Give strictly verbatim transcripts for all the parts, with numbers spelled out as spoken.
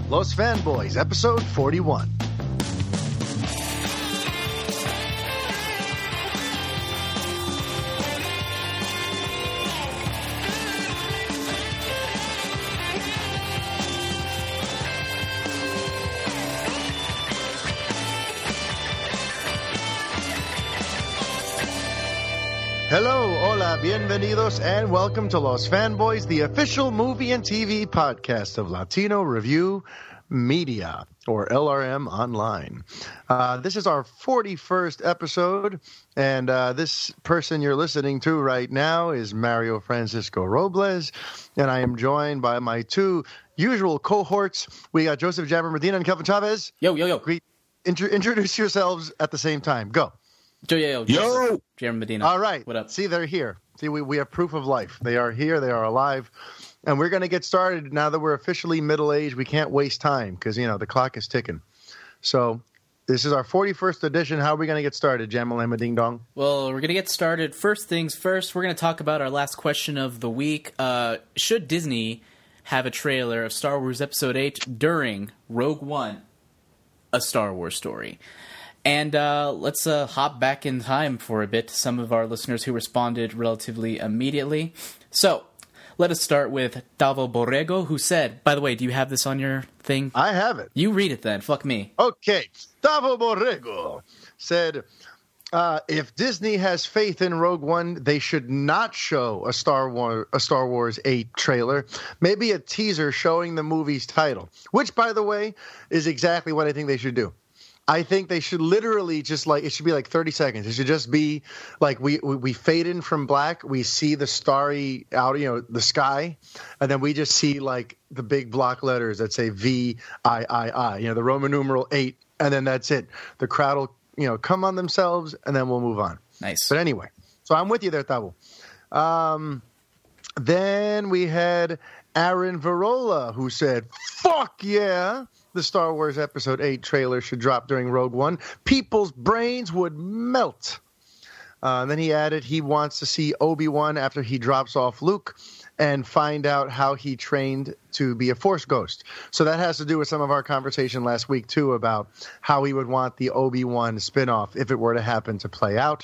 Los Fanboys, episode forty-one. Hello, hola, bienvenidos, and welcome to Los Fanboys, the official movie and T V podcast of Latino Review Media, or L R M Online. Uh, this is our forty-first episode, and uh, this person you're listening to right now is Mario Francisco Robles, and I am joined by my two usual cohorts. We got Joseph Jabber Medina and Kelvin Chavez. Yo, yo, yo. Greet, intro, introduce yourselves at the same time. Go. Yo, yo, yo. Yo. Jeremy Medina. All right. What up? See, they're here. See, we, we have proof of life. They are here. They are alive. And we're going to get started now that we're officially middle-aged. We can't waste time because, you know, the clock is ticking. So this is our forty-first edition. How are we going to get started, Jamalama Ding Dong? Well, we're going to get started. First things first, we're going to talk about our last question of the week. Uh, should Disney have a trailer of Star Wars Episode eight during Rogue One, a Star Wars story? And uh, let's uh, hop back in time for a bit to some of our listeners who responded relatively immediately. So, let us start with Davo Borrego, who said, by the way, do you have this on your thing? I have it. You read it then. Fuck me. Okay. Davo Borrego said, uh, if Disney has faith in Rogue One, they should not show a Star Wars, a Star Wars eight trailer. Maybe a teaser showing the movie's title, which, by the way, is exactly what I think they should do. I think they should literally just like, it should be like thirty seconds. It should just be like we, we, we fade in from black. We see the starry out, you know, the sky. And then we just see like the big block letters that say V I I I, you know, the Roman numeral eight. And then that's it. The crowd will, you know, come on themselves and then we'll move on. Nice. But anyway, so I'm with you there, Tabo. Um, then we had Aaron Varola, who said, fuck yeah. The Star Wars Episode eight trailer should drop during Rogue One. People's brains would melt. Uh, then he added he wants to see Obi-Wan after he drops off Luke and find out how he trained to be a Force ghost. So that has to do with some of our conversation last week, too, about how he would want the Obi-Wan spinoff, if it were to happen, to play out.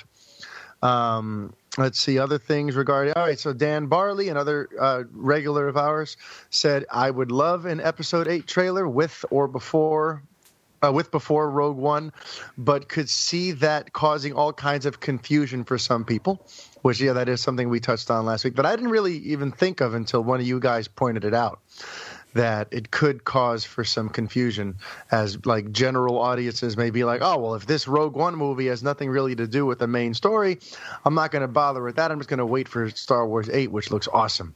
Um, let's see other things regarding. All right, so Dan Barley, another uh, regular of ours, said, "I would love an Episode eight trailer with or before, uh, with before Rogue One, but could see that causing all kinds of confusion for some people." Which, yeah, that is something we touched on last week, but I didn't really even think of until one of you guys pointed it out, that it could cause for some confusion, as like general audiences may be like, oh, well, if this Rogue One movie has nothing really to do with the main story, I'm not going to bother with that. I'm just going to wait for Star Wars eight, which looks awesome.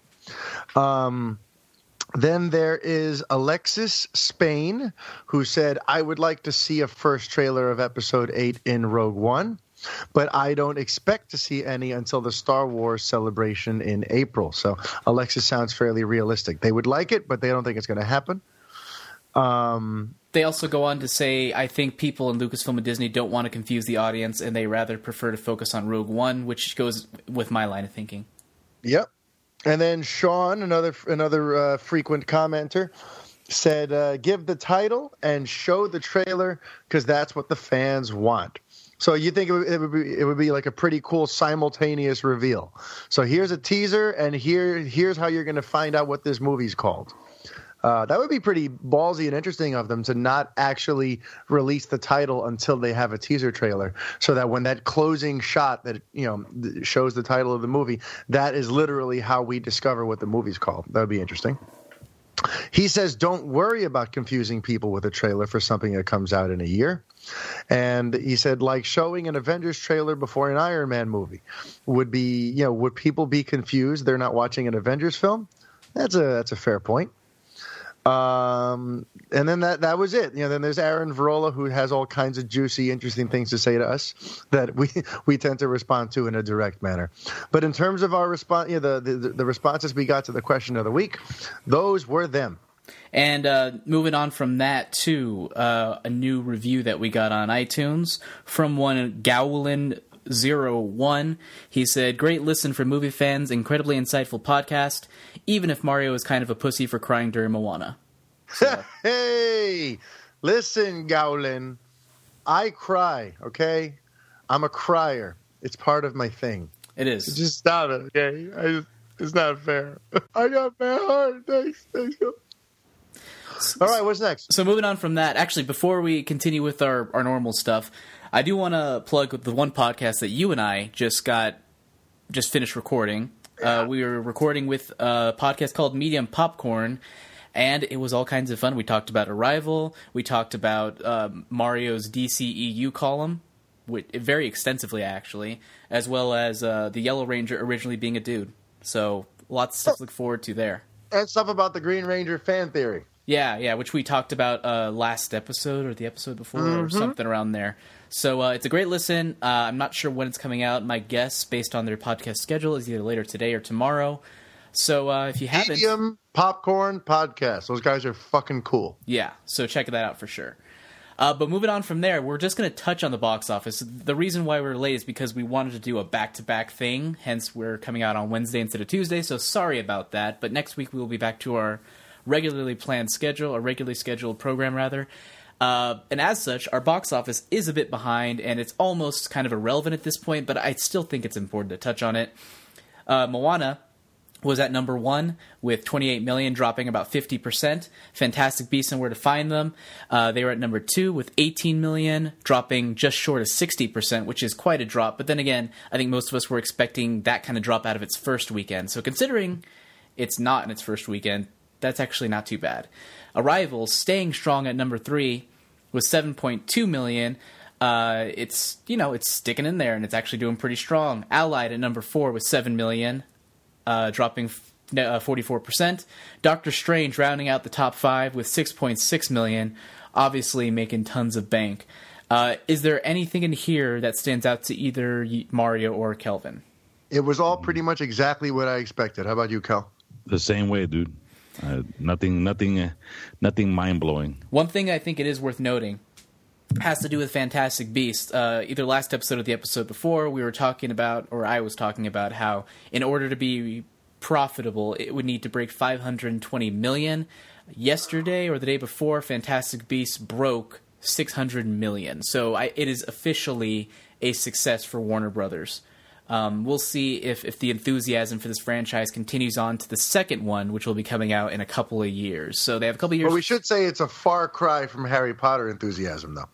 Um, then there is Alexis Spain, who said, I would like to see a first trailer of Episode eight in Rogue One, but I don't expect to see any until the Star Wars celebration in April. So Alexis sounds fairly realistic. They would like it, but they don't think it's going to happen. Um, they also go on to say, I think people in Lucasfilm and Disney don't want to confuse the audience, and they rather prefer to focus on Rogue One, which goes with my line of thinking. Yep. And then Sean, another another uh, frequent commenter, said, uh, give the title and show the trailer because that's what the fans want. So you think it would, it would be it would be like a pretty cool simultaneous reveal. So here's a teaser, and here here's how you're going to find out what this movie's called. Uh, that would be pretty ballsy and interesting of them to not actually release the title until they have a teaser trailer, so that when that closing shot that you know shows the title of the movie, that is literally how we discover what the movie's called. That would be interesting. He says, don't worry about confusing people with a trailer for something that comes out in a year. And he said, like showing an Avengers trailer before an Iron Man movie would be, you know, would people be confused they're not watching an Avengers film? That's a that's a fair point. Um, and then that that was it. You know, then there's Aaron Varola, who has all kinds of juicy, interesting things to say to us that we we tend to respond to in a direct manner. But in terms of our response, you know, the, the the responses we got to the question of the week, those were them. And uh, moving on from that to uh, a new review that we got on iTunes from one Gowlin zero one. He said, great listen for movie fans, incredibly insightful podcast, even if Mario is kind of a pussy for crying during Moana. So. Hey, listen, Gowlin. I cry, okay? I'm a crier. It's part of my thing. It is. Just stop it, okay? I just, it's not fair. I got bad heart. Thanks. Thanks. All right, what's next? So moving on from that, actually, before we continue with our, our normal stuff, I do want to plug the one podcast that you and I just got, just finished recording. Yeah. Uh, we were recording with a podcast called Medium Popcorn, and it was all kinds of fun. We talked about Arrival. We talked about uh, Mario's D C E U column, which, very extensively, actually, as well as uh, the Yellow Ranger originally being a dude. So lots of stuff to look forward to there. And stuff about the Green Ranger fan theory. Yeah, yeah, which we talked about uh, last episode or the episode before mm-hmm. or something around there. So uh, it's a great listen. Uh, I'm not sure when it's coming out. My guess, based on their podcast schedule, is either later today or tomorrow. So uh, if you haven't... Medium Popcorn Podcast. Those guys are fucking cool. Yeah, so check that out for sure. Uh, but moving on from there, we're just going to touch on the box office. The reason why we're late is because we wanted to do a back-to-back thing. Hence, we're coming out on Wednesday instead of Tuesday, so sorry about that. But next week, we will be back to our regularly planned schedule, a regularly scheduled program, rather. Uh, and as such, our box office is a bit behind, and it's almost kind of irrelevant at this point, but I still think it's important to touch on it. Uh, Moana was at number one with twenty-eight million, dropping about fifty percent. Fantastic Beasts and Where to Find Them, uh, they were at number two with eighteen million, dropping just short of sixty percent, which is quite a drop. But then again, I think most of us were expecting that kind of drop out of its first weekend. So considering it's not in its first weekend, that's actually not too bad. Arrival, staying strong at number three with seven point two million. Uh, it's, you know, it's sticking in there, and it's actually doing pretty strong. Allied at number four with seven million, uh, dropping uh, forty-four percent. Doctor Strange rounding out the top five with six point six million, obviously making tons of bank. Uh, is there anything in here that stands out to either Mario or Kelvin? It was all pretty much exactly what I expected. How about you, Kel? The same way, dude. Uh, nothing, nothing, uh, nothing mind-blowing. One thing I think it is worth noting has to do with Fantastic Beasts. Uh, either last episode or the episode before, we were talking about, or I was talking about, how in order to be profitable, it would need to break five hundred twenty million. Yesterday or the day before, Fantastic Beasts broke six hundred million. So I, it is officially a success for Warner Brothers. Um, we'll see if, if the enthusiasm for this franchise continues on to the second one, which will be coming out in a couple of years. So they have a couple of years. Well, we should say it's a far cry from Harry Potter enthusiasm, though.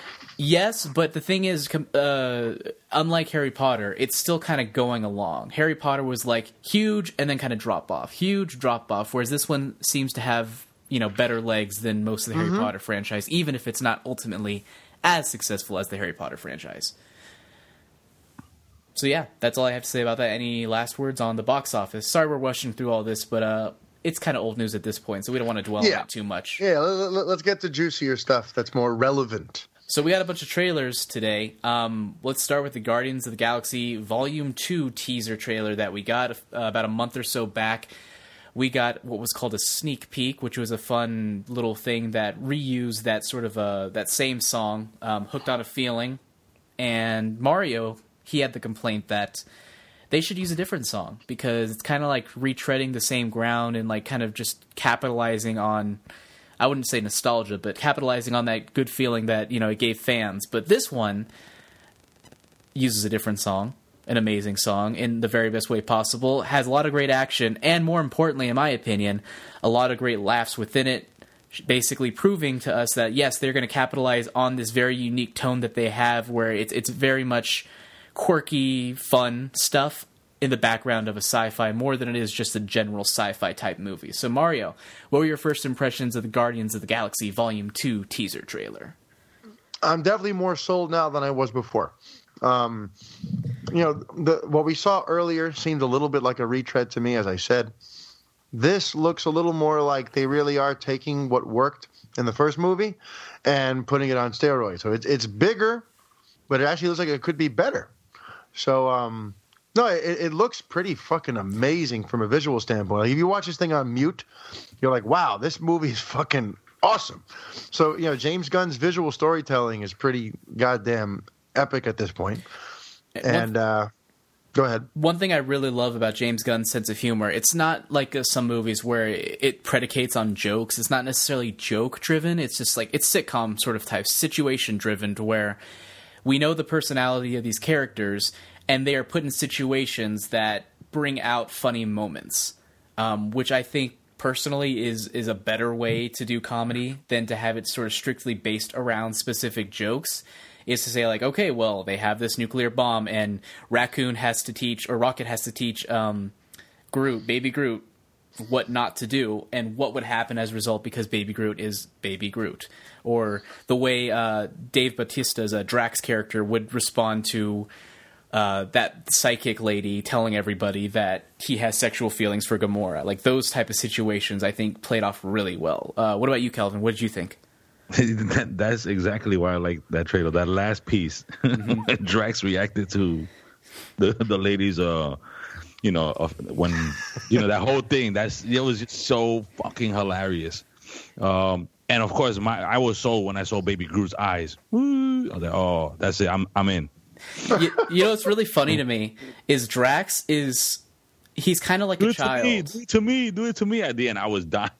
Yes, but the thing is, uh, unlike Harry Potter, it's still kind of going along. Harry Potter was like huge and then kind of drop off, huge drop off, whereas this one seems to have, you know, better legs than most of the mm-hmm. Harry Potter franchise, even if it's not ultimately as successful as the Harry Potter franchise. So yeah, that's all I have to say about that. Any last words on the box office? Sorry we're rushing through all this, but uh, it's kind of old news at this point, so we don't want to dwell yeah. on it too much. Yeah, let, let's get to juicier stuff that's more relevant. So we got a bunch of trailers today. Um, let's start with the Guardians of the Galaxy Volume two teaser trailer that we got uh, about a month or so back. We got what was called a sneak peek, which was a fun little thing that reused that sort of uh, that same song, um, Hooked on a Feeling. And Mario, he had the complaint that they should use a different song because it's kind of like retreading the same ground and like kind of just capitalizing on, I wouldn't say nostalgia, but capitalizing on that good feeling that, you know, it gave fans. But this one uses a different song, an amazing song in the very best way possible, has a lot of great action, and more importantly, in my opinion, a lot of great laughs within it, basically proving to us that, yes, they're going to capitalize on this very unique tone that they have where it's it's very much quirky, fun stuff in the background of a sci-fi more than it is just a general sci-fi type movie. So Mario, what were your first impressions of the Guardians of the Galaxy Volume two teaser trailer? I'm definitely more sold now than I was before. Um, you know, the, what we saw earlier seemed a little bit like a retread to me, as I said. This looks a little more like they really are taking what worked in the first movie and putting it on steroids. So it's it's bigger, but it actually looks like it could be better. So, um, no, it, it looks pretty fucking amazing from a visual standpoint. Like if you watch this thing on mute, you're like, wow, this movie is fucking awesome. So, you know, James Gunn's visual storytelling is pretty goddamn epic at this point. And, uh, Go ahead. One thing I really love about James Gunn's sense of humor, it's not like uh, some movies where it predicates on jokes. It's not necessarily joke-driven. It's just like, it's sitcom sort of type, situation-driven, to where we know the personality of these characters, and they are put in situations that bring out funny moments, um, which I think personally is is a better way to do comedy than to have it sort of strictly based around specific jokes. Is to say, like, okay, well, they have this nuclear bomb, and Raccoon has to teach, or Rocket has to teach um, Groot, Baby Groot, what not to do, and what would happen as a result because Baby Groot is Baby Groot. Or the way uh, Dave Bautista's uh, Drax character would respond to uh, that psychic lady telling everybody that he has sexual feelings for Gamora. Like, those type of situations, I think, played off really well. Uh, what about you, Kelvin? What did you think? that, that's exactly why I like that trailer. That last piece, mm-hmm. Drax reacted to the the ladies. Uh, you know, uh, when you know that whole thing. That's it was just so fucking hilarious. Um, and of course, my I was sold when I saw Baby Groot's eyes. Woo! I was like, oh, that's it. I'm I'm in. you, you know what's really funny to me is Drax is he's kind of like do a it child. To me, do it to me, do it to me. At the end, I was dying.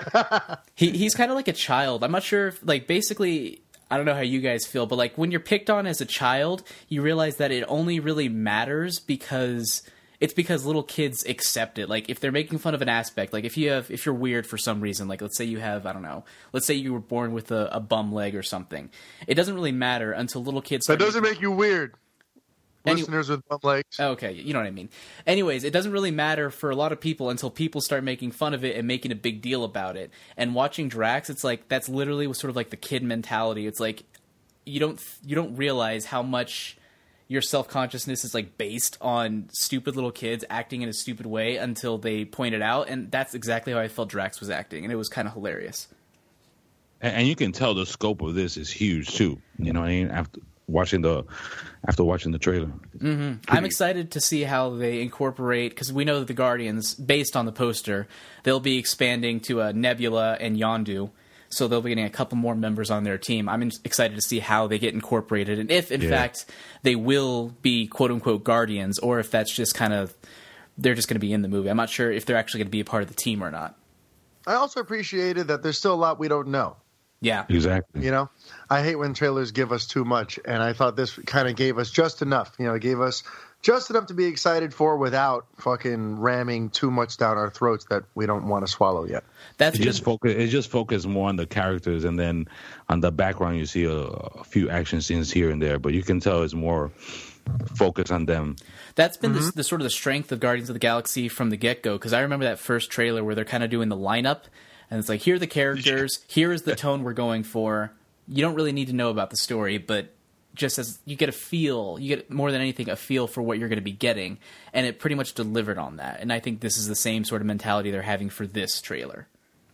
he he's kind of like a child. I'm not sure if, like, basically, I don't know how you guys feel, but like when you're picked on as a child, you realize that it only really matters because it's because little kids accept it. Like, if they're making fun of an aspect, like if you have if you're weird for some reason, like let's say you have, I don't know, let's say you were born with a, a bum leg or something, it doesn't really matter until little kids that doesn't make you weird. Any- Listeners with bum legs. Okay, you know what I mean. Anyways, it doesn't really matter for a lot of people until people start making fun of it and making a big deal about it. And watching Drax, it's like that's literally sort of like the kid mentality. It's like you don't you don't realize how much your self-consciousness is like based on stupid little kids acting in a stupid way until they point it out. And that's exactly how I felt Drax was acting, and it was kind of hilarious. And, and you can tell the scope of this is huge too. You know what I mean? After watching the after watching the trailer. Mm-hmm. I'm excited to see how they incorporate, because we know that the Guardians, based on the poster, they'll be expanding to uh, Nebula and Yondu, so they'll be getting a couple more members on their team. I'm excited to see how they get incorporated, and if, in yeah. fact, they will be quote-unquote Guardians, or if that's just kind of, they're just going to be in the movie. I'm not sure if they're actually going to be a part of the team or not. I also appreciated that there's still a lot we don't know. Yeah. Exactly. You know, I hate when trailers give us too much, and I thought this kind of gave us just enough. You know, it gave us just enough to be excited for without fucking ramming too much down our throats that we don't want to swallow yet. That's it just focus. It just focused more on the characters, and then on the background you see a, a few action scenes here and there, but you can tell it's more focused on them. That's been mm-hmm. the, the sort of the strength of Guardians of the Galaxy from the get-go, because I remember that first trailer where they're kind of doing the lineup. And it's like, here are the characters, here is the tone we're going for. You don't really need to know about the story, but just as you get a feel, you get more than anything a feel for what you're going to be getting. And it pretty much delivered on that. And I think this is the same sort of mentality they're having for this trailer.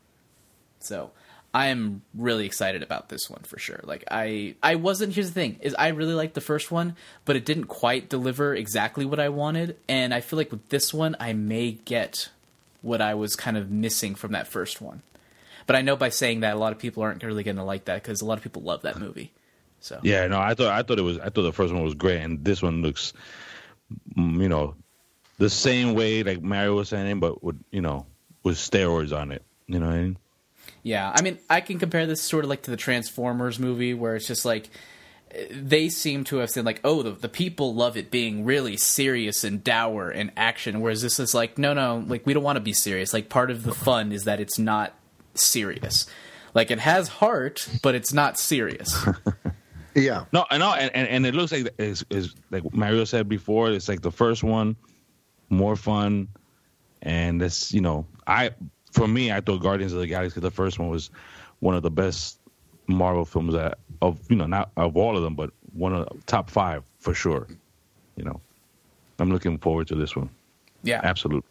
So I am really excited about this one for sure. Like I, I wasn't, here's the thing, is I really liked the first one, but it didn't quite deliver exactly what I wanted. And I feel like with this one, I may get what I was kind of missing from that first one. But I know by saying that, a lot of people aren't really going to like that because a lot of people love that movie. So yeah, no, I thought I thought it was I thought the first one was great, and this one looks, you know, the same way like Mario was saying, but with you know with steroids on it. You know what I mean? Yeah, I mean, I can compare this sort of like to the Transformers movie, where it's just like they seem to have said like, oh, the, the people love it being really serious and dour and action, whereas this is like, no, no, like we don't want to be serious. Like part of the fun is that it's not serious. Like it has heart, but it's not serious. Yeah. No, I know, and, and, and it looks like it's, it's like Mario said before. It's like the first one, more fun, and it's you know, I for me, I thought Guardians of the Galaxy, the first one, was one of the best Marvel films that of you know not of all of them, but one of the top five for sure. You know, I'm looking forward to this one. Yeah, absolutely.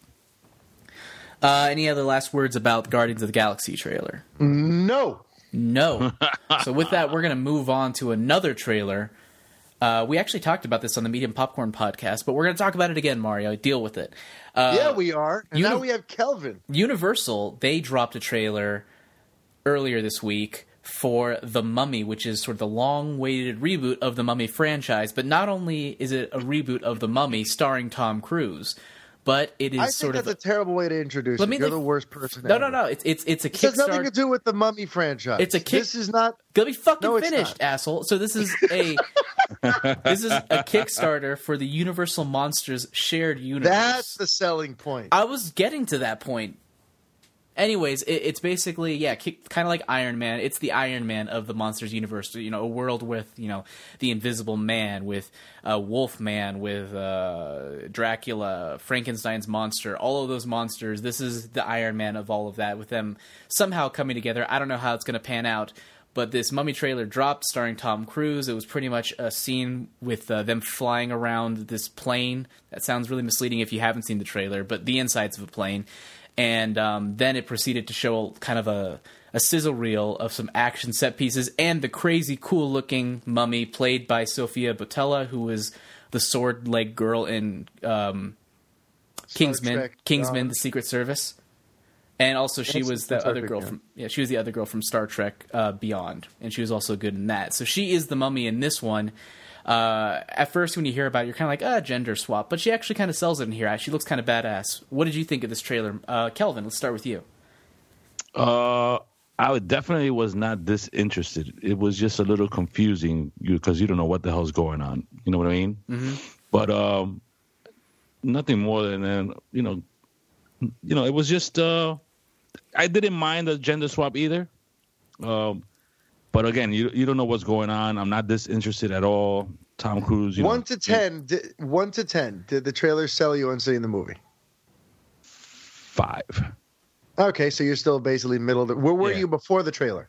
Uh, any other last words about the Guardians of the Galaxy trailer? No. No. So with that, we're going to move on to another trailer. Uh, we actually talked about this on the Medium Popcorn podcast, but we're going to talk about it again, Mario. Deal with it. Uh, yeah, we are. And Uni- now we have Kelvin. Universal, they dropped a trailer earlier this week for The Mummy, which is sort of the long-awaited reboot of the Mummy franchise. But not only is it a reboot of The Mummy starring Tom Cruise, but it is I think sort that's of a terrible way to introduce Let it. me, You're like- the worst person no, ever. no, no. It's it's it's a This has nothing to Kickstarter. do with the Mummy franchise. It's a kick- This is not. Let me fucking No, it's finish, not. asshole. So this is a this is a Kickstarter for the Universal Monsters shared universe. That's the selling point. I was getting to that point. Anyways, it, it's basically yeah, kind of like Iron Man. It's the Iron Man of the Monsters universe. You know, a world with you know the Invisible Man, with uh, Wolfman, with uh, Dracula, Frankenstein's monster, all of those monsters. This is the Iron Man of all of that, with them somehow coming together. I don't know how it's going to pan out. But this Mummy trailer dropped, starring Tom Cruise. It was pretty much a scene with uh, them flying around this plane. That sounds really misleading if you haven't seen the trailer, but the insides of a plane. And um, then it proceeded to show kind of a, a sizzle reel of some action set pieces and the crazy cool-looking mummy played by Sofia Boutella, who was the sword-leg girl in um, Kingsman, Trek, Kingsman, um, the Secret Service. And also, she That's- was the that's other epic, girl yeah. from yeah, she was the other girl from Star Trek uh, Beyond, and she was also good in that. So she is the mummy in this one. Uh, at first, when you hear about it, you're kind of like, ah, gender swap, but she actually kind of sells it in here. She looks kind of badass. What did you think of this trailer, uh, Kelvin? Let's start with you. Uh, I would definitely was not disinterested. It was just a little confusing because you don't know what the hell's going on. You know what I mean? Mm-hmm. But um, nothing more than uh, you know, you know, it was just. Uh, I didn't mind the gender swap either. Um, but again, you you don't know what's going on. I'm not disinterested at all. Tom Cruise. You One know, to ten. Di- one to ten. Did the trailer sell you on seeing the movie? Five. Okay, so you're still basically middle. Of the, where were Yeah. you before the trailer?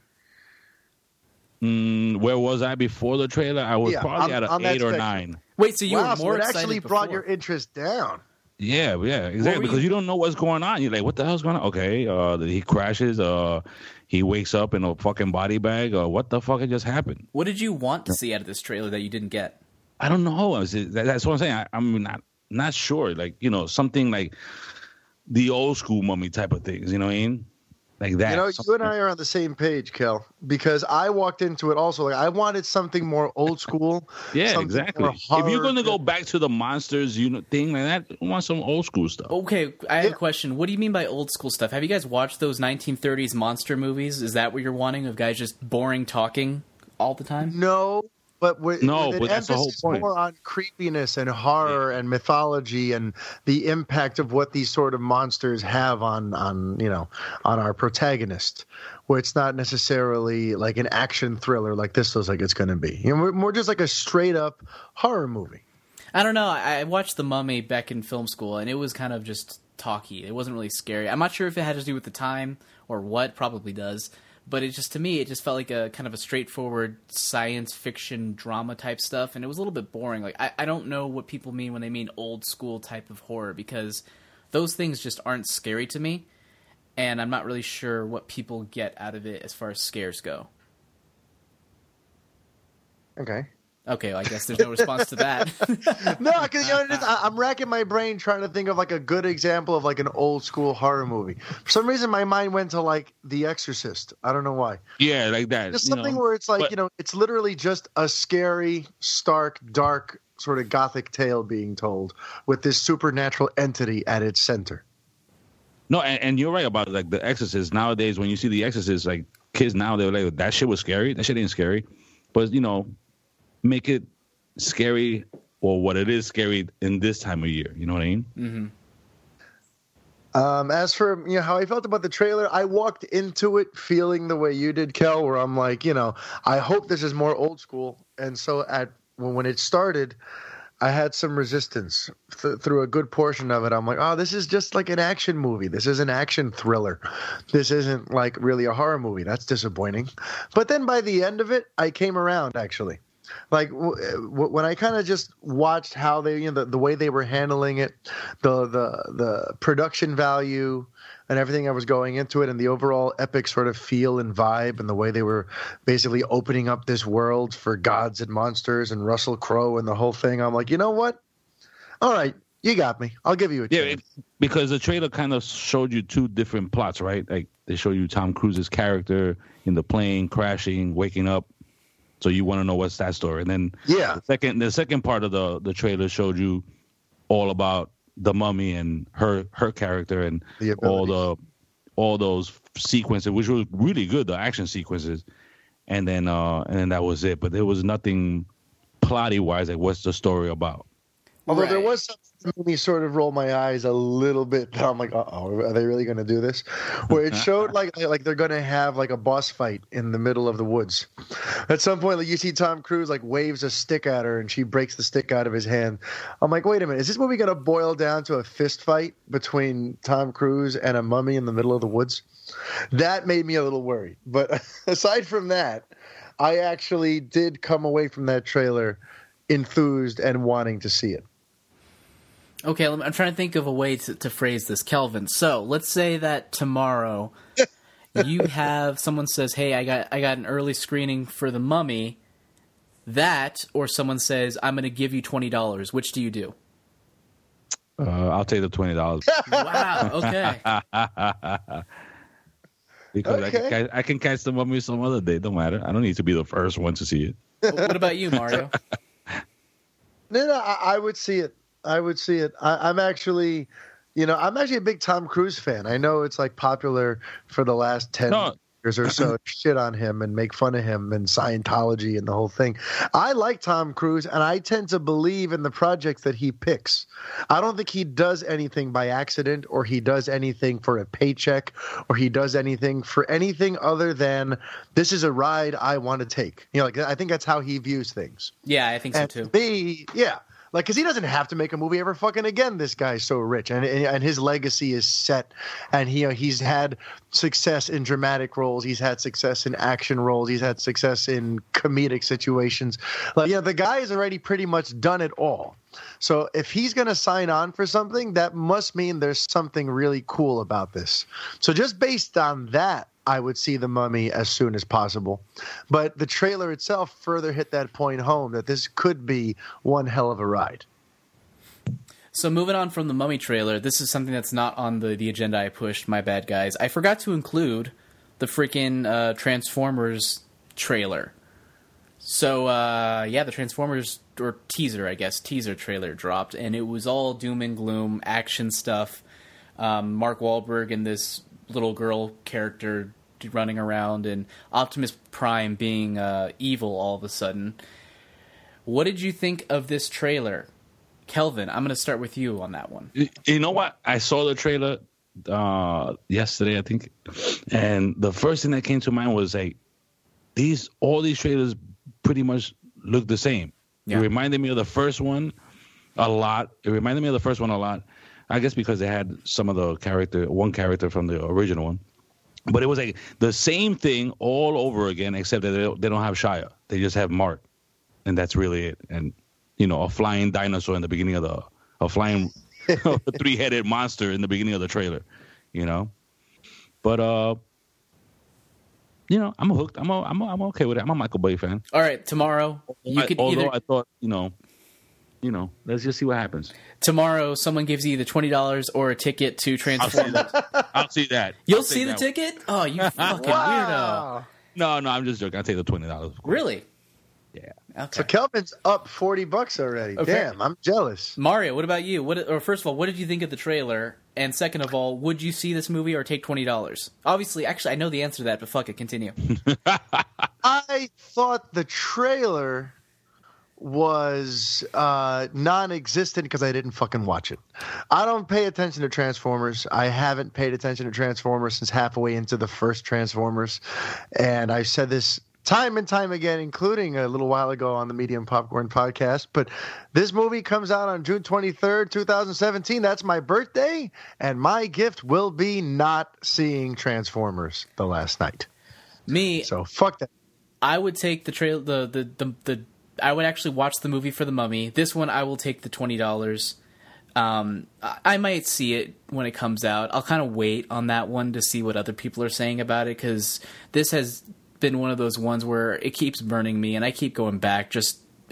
Mm, where was I before the trailer? I was Yeah, probably on- at on an that eight or spectrum. nine. Wait, so you wow, were so more it excited actually before. brought your interest down. Yeah, yeah, exactly. were Because you- you don't know what's going on. You're like, what the hell's going on? Okay, uh, he crashes. Uh, he wakes up in a fucking body bag. Uh, what the fuck had just happened? What did you want to see out of this trailer that you didn't get? I don't know. I was, that, that's what I'm saying. I, I'm not not sure. Like, you know, something like the old school Mummy type of things. You know what I mean? Like that. You know, you Something- and I are on the same page, Kel, because I walked into it also like I wanted something more old school. Yeah, something exactly. more If you're horror. going to go back to the monsters, you know, thing like that, you want some old school stuff. Okay, I have Yeah. a question. What do you mean by old school stuff? Have you guys watched those nineteen thirties monster movies? Is that what you're wanting, of guys just boring talking all the time? No, but with, No, with an but that's the whole emphasis point. more on creepiness and horror and mythology and the impact of what these sort of monsters have on, on you know, on our protagonist, where it's not necessarily like an action thriller like this looks like it's going to be. You know, more- more just like a straight up horror movie. I don't know. I I watched The Mummy back in film school, and it was kind of just talky. It wasn't really scary. I'm not sure if it had to do with the time or what. Probably does. But it just, to me, it just felt like a kind of a straightforward science fiction drama type stuff, and it was a little bit boring. Like I, I don't know what people mean when they mean old school type of horror, because those things just aren't scary to me, and I'm not really sure what people get out of it as far as scares go. Okay. Okay, well, I guess there's no response to that. No, because you know, it is, I, I'm racking my brain trying to think of like a good example of like an old school horror movie. For some reason, my mind went to like The Exorcist. I don't know why. Yeah, like that. Just you something know. where it's like But- you know, it's literally just a scary, stark, dark sort of gothic tale being told with this supernatural entity at its center. No, and, and you're right about like The Exorcist. Nowadays, when you see The Exorcist, like kids now, they're like, that shit was scary. That shit ain't scary. But, you know, make it scary or what it is scary in this time of year. You know what I mean? Mm-hmm. Um, as for you know how I felt about the trailer, I walked into it feeling the way you did, Kel, where I'm like, you know, I hope this is more old school. And so at when, when it started, I had some resistance Th- through a good portion of it. I'm like, oh, this is just like an action movie. This is an action thriller. This isn't like really a horror movie. That's disappointing. But then by the end of it, I came around actually. Like w- w- when I kind of just watched how they, you know, the, the way they were handling it, the the the production value and everything that was going into it, and the overall epic sort of feel and vibe, and the way they were basically opening up this world for gods and monsters and Russell Crowe and the whole thing. I'm like, you know what? All right, You got me. I'll give you a Yeah, chance. it, because the trailer kind of showed you two different plots, right? Like they show you Tom Cruise's character in the plane crashing, waking up. So you want to know what's that story, and then Yeah. the second the second part of the the trailer showed you all about the mummy and her her character and The all abilities. the all those sequences, which was really good, the action sequences, and then uh and then that was it. But there was nothing plotty wise. Like, what's the story about? Although there Right. was something that made me sort of roll my eyes a little bit. I'm like, uh oh, are they really going to do this? Where it showed like like they're going to have like a boss fight in the middle of the woods. At some point, like you see Tom Cruise like waves a stick at her and she breaks the stick out of his hand. I'm like, wait a minute, is this movie going to boil down to a fist fight between Tom Cruise and a mummy in the middle of the woods? That made me a little worried. But aside from that, I actually did come away from that trailer enthused and wanting to see it. Okay, lem- I'm trying to think of a way to, to phrase this, Kelvin. So let's say that tomorrow you have someone says, "Hey, I got I got an early screening for The Mummy." That, or someone says, "I'm going to give you twenty dollars." Which do you do? Uh, I'll take the twenty dollars Wow. Okay. because I, can, Okay. catch- I can catch the mummy some other day. Don't matter. I don't need to be the first one to see it. What about you, Mario? No, no, I, I would see it. I would see it. I, I'm actually, you know, I'm actually a big Tom Cruise fan. I know it's like popular for the last ten No. years or so to shit on him and make fun of him and Scientology and the whole thing. I like Tom Cruise, and I tend to believe in the projects that he picks. I don't think he does anything by accident, or he does anything for a paycheck, or he does anything for anything other than this is a ride I want to take. You know, like I think that's how he views things. Yeah, I think so And too. to me, yeah. Like, because he doesn't have to make a movie ever fucking again. This guy's so rich, and and his legacy is set. And he, you know, he's had success in dramatic roles. He's had success in action roles. He's had success in comedic situations. Like, you know, the guy has already pretty much done it all. So if he's going to sign on for something, that must mean there's something really cool about this. So just based on that, I would see The Mummy as soon as possible. But the trailer itself further hit that point home that this could be one hell of a ride. So moving on from the Mummy trailer, this is something that's not on the, the agenda I pushed. My bad, guys. I forgot to include the freaking uh, Transformers trailer. So, uh, yeah, the Transformers, or teaser, I guess, teaser trailer dropped, and it was all doom and gloom, action stuff. Um, Mark Wahlberg and this little girl character running around, and Optimus Prime being uh, evil all of a sudden. What did you think of this trailer? Kelvin, I'm going to start with you on that one. You know what? I saw the trailer uh, yesterday, I think, and the first thing that came to mind was like, these all these trailers pretty much look the same. Yeah. It reminded me of the first one a lot. It reminded me of the first one a lot. I guess because they had some of the character, one character from the original one. But it was like the same thing all over again, except that they don't, they don't have Shia. They just have Mark, and that's really it. And you know, a flying dinosaur in the beginning of the, a flying three-headed monster in the beginning of the trailer. You know, but uh, you know, I'm hooked. I'm a, I'm a, I'm okay with it. I'm a Michael Bay fan. All right, tomorrow, you I, could although either... I thought, you know, you know, let's just see what happens. Tomorrow, someone gives you either twenty dollars or a ticket to I'll see Transformers. that. I'll see that. You'll I'll see take the that. ticket? Oh, you fucking weirdo. Wow. No, no, I'm just joking. I'll take the twenty dollars. Really? Yeah. Okay. So Kelvin's up forty bucks already. Okay. Damn, I'm jealous. Mario, what about you? What? Or first of all, what did you think of the trailer? And second of all, would you see this movie or take twenty dollars? Obviously, actually, I know the answer to that, but fuck it, continue. I thought the trailer was uh, non-existent because I didn't fucking watch it. I don't pay attention to Transformers. I haven't paid attention to Transformers since halfway into the first Transformers. And I've said this time and time again, including a little while ago on the Medium Popcorn podcast. But this movie comes out on June twenty-third, twenty seventeen. That's my birthday. And my gift will be not seeing Transformers the last night. Me, So fuck that. I would take the trail. The, the the the I would actually watch the movie for the Mummy. This one, I will take the twenty dollars. Um, I, I might see it when it comes out. I'll kind of wait on that one to see what other people are saying about it, because this has been one of those ones where it keeps burning me, and I keep going back just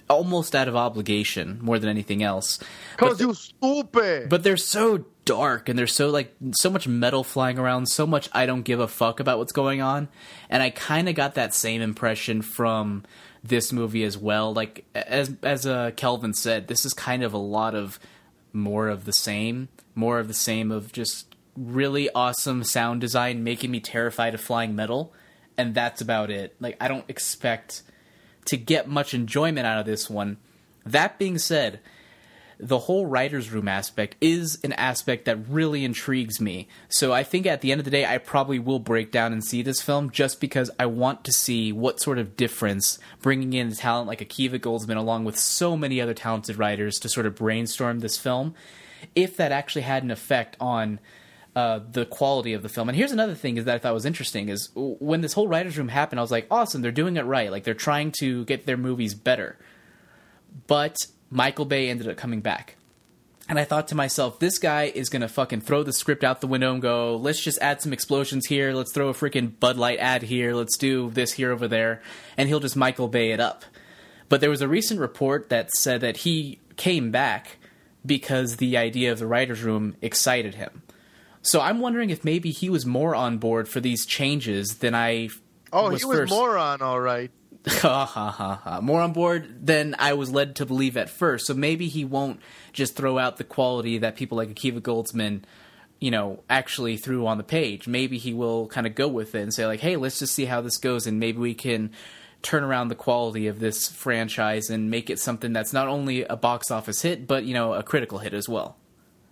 almost out of obligation more than anything else. Cause you stupid. But they're so dark and there's so like so much metal flying around, so much I don't give a fuck about what's going on. And I kind of got that same impression from this movie as well. Like as as uh, Kelvin said, this is kind of a lot of more of the same, more of the same of just really awesome sound design making me terrified of flying metal, and that's about it. Like I don't expect to get much enjoyment out of this one. That being said, the whole writer's room aspect is an aspect that really intrigues me. So I think at the end of the day, I probably will break down and see this film just because I want to see what sort of difference bringing in talent like Akiva Goldsman along with so many other talented writers to sort of brainstorm this film, if that actually had an effect on uh, the quality of the film. And here's another thing is that I thought was interesting is when this whole writer's room happened, I was like, awesome, they're doing it right. Like they're trying to get their movies better. But Michael Bay ended up coming back. And I thought to myself, this guy is going to fucking throw the script out the window and go, let's just add some explosions here. Let's throw a freaking Bud Light ad here. Let's do this here over there. And he'll just Michael Bay it up. But there was a recent report that said that he came back because the idea of the writer's room excited him. So I'm wondering if maybe he was more on board for these changes than I Oh, was he was first. more on, all right. Ha ha ha ha. More on board than I was led to believe at first. So maybe he won't just throw out the quality that people like Akiva Goldsman, you know, actually threw on the page. Maybe he will kind of go with it and say like, hey, let's just see how this goes and maybe we can turn around the quality of this franchise and make it something that's not only a box office hit, but, you know, a critical hit as well.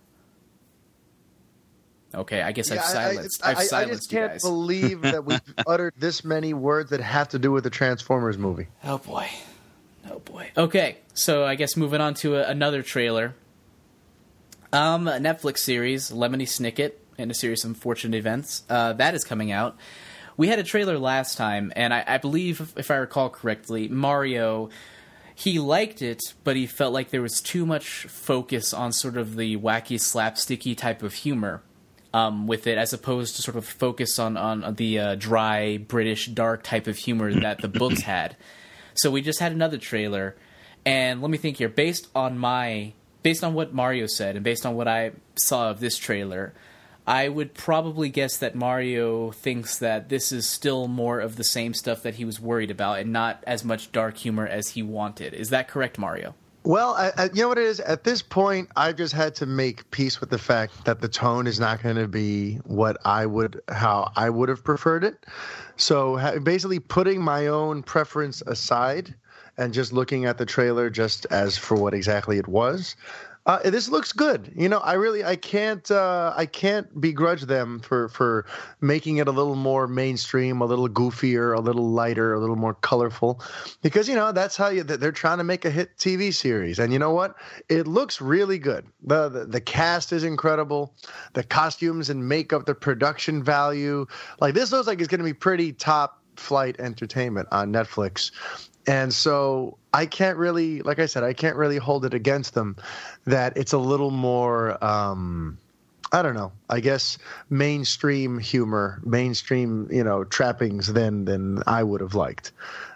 Okay, I guess Yeah, I've silenced, I, I, I've I, silenced I just you can't guys. believe that we've uttered this many words that have to do with the Transformers movie. Oh boy. Oh boy. Okay, so I guess moving on to a, another trailer. Um, a Netflix series, Lemony Snicket, and a series of unfortunate events. Uh, that is coming out. We had a trailer last time, and I, I believe, if I recall correctly, Mario, he liked it, but he felt like there was too much focus on sort of the wacky, slapsticky type of humor. Um, with it, as opposed to sort of focus on, on the uh, dry, British, dark type of humor that the books had. So we just had another trailer, and let me think here. Based on my, based on what Mario said, and based on what I saw of this trailer, I would probably guess that Mario thinks that this is still more of the same stuff that he was worried about, and not as much dark humor as he wanted. Is that correct, Mario? Well, I, I, you know what it is? At this point, I've just had to make peace with the fact that the tone is not going to be what I would, how I would have preferred it. So ha- basically putting my own preference aside and just looking at the trailer just as for what exactly it was. Uh, this looks good. You know, I really, I can't, uh, I can't begrudge them for, for making it a little more mainstream, a little goofier, a little lighter, a little more colorful, because, you know, that's how you, they're trying to make a hit T V series. And you know what? It looks really good. The, the, the cast is incredible. The costumes and makeup, the production value, like this looks like it's going to be pretty top flight entertainment on Netflix. And so I can't really, like I said, I can't really hold it against them that it's a little more, um, I don't know, I guess mainstream humor, mainstream, you know, trappings than than I would have liked.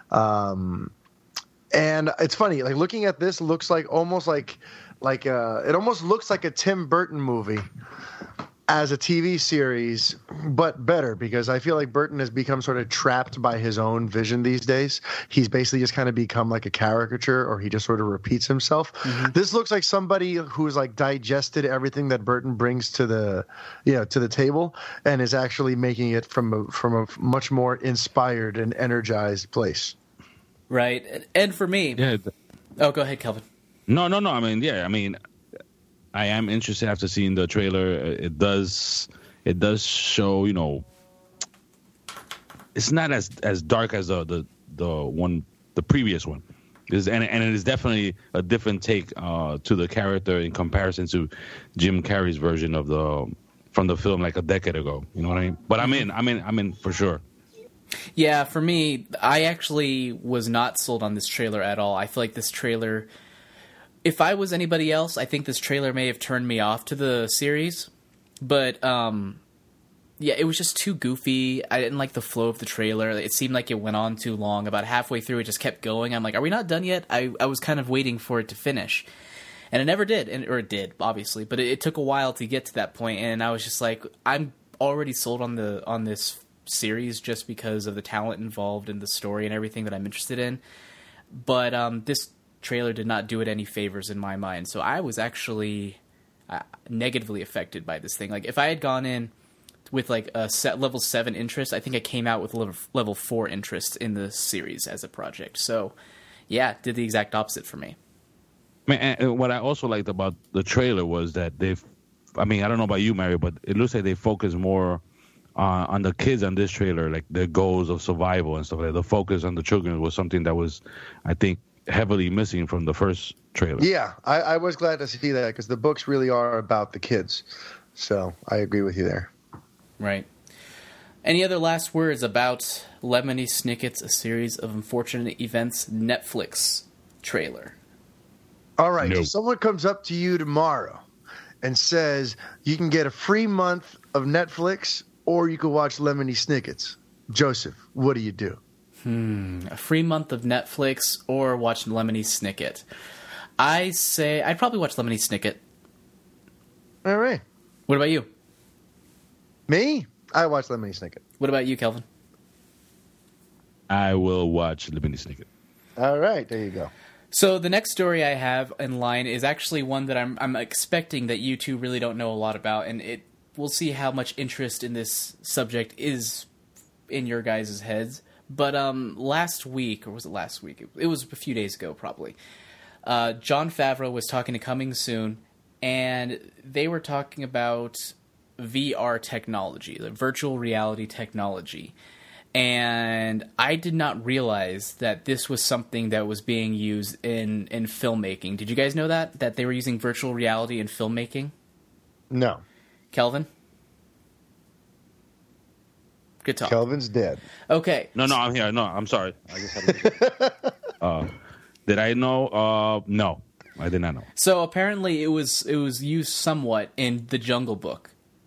Um, and it's funny, like looking at this looks like almost like, like uh, it almost looks like a Tim Burton movie as a T V series, but better, because I feel like Burton has become sort of trapped by his own vision these days. He's basically just kind of become like a caricature, or he just sort of repeats himself. Mm-hmm. This looks like somebody who's like digested everything that Burton brings to the, you know, to the table, and is actually making it from a, from a much more inspired and energized place. Right. And for me, Yeah. oh, go ahead, Kelvin. No, no, no. I mean, yeah. I mean, I am interested after seeing the trailer. It does, it does show, you know, it's not as as dark as the the, the one, the previous one. Is and and it is definitely a different take uh, to the character in comparison to Jim Carrey's version of the from the film like a decade ago. You know what I mean? But I'm in. I'm in. I'm in for sure. Yeah, for me, I actually was not sold on this trailer at all. I feel like this trailer, if I was anybody else, I think this trailer may have turned me off to the series. But um, yeah, it was just too goofy. I didn't like the flow of the trailer. It seemed like it went on too long. About halfway through, it just kept going. I'm like, are we not done yet? I, I was kind of waiting for it to finish. And it never did. And, or it did, obviously. But it, it took a while to get to that point. And I was just like, I'm already sold on the on this series just because of the talent involved in the story and everything that I'm interested in. But um, this trailer did not do it any favors in my mind. So I was actually uh, negatively affected by this thing. Like, if I had gone in with like a set level seven interest, I think I came out with level level four interest in the series as a project. So, yeah, did the exact opposite for me. Man, and what I also liked about the trailer was that they've, I mean, I don't know about you, Mario, but it looks like they focus more on, on the kids on this trailer, like their goals of survival and stuff like that. The focus on the children was something that was, I think, heavily missing from the first trailer. Yeah, I, I was glad to see that because the books really are about the kids. So I agree with you there. Right. Any other last words about Lemony Snicket's A Series of Unfortunate Events Netflix trailer? All right, Nope. so someone comes up to you tomorrow and says you can get a free month of Netflix or you can watch Lemony Snicket's. Joseph, what do you do? Hmm, a free month of Netflix or watch Lemony Snicket. I say I'd probably watch Lemony Snicket. All right. What about you? Me? I watch Lemony Snicket. What about you, Kelvin? I will watch Lemony Snicket. All right, there you go. So the next story I have in line is actually one that I'm I'm expecting that you two really don't know a lot about, and it we'll see how much interest in this subject is in your guys' heads. But um, last week, or was it last week? It, it was a few days ago, probably. Uh, Jon Favreau was talking to Coming Soon, and they were talking about V R technology, the virtual reality technology. And I did not realize that this was something that was being used in, in filmmaking. Did you guys know that? That they were using virtual reality in filmmaking? No. Kelvin? Good talk. Kelvin's dead. Okay. No, no, I'm here. No, I'm sorry. I just had to... uh, did I know? Uh, no, I did not know. So apparently it was it was used somewhat in The Jungle Book.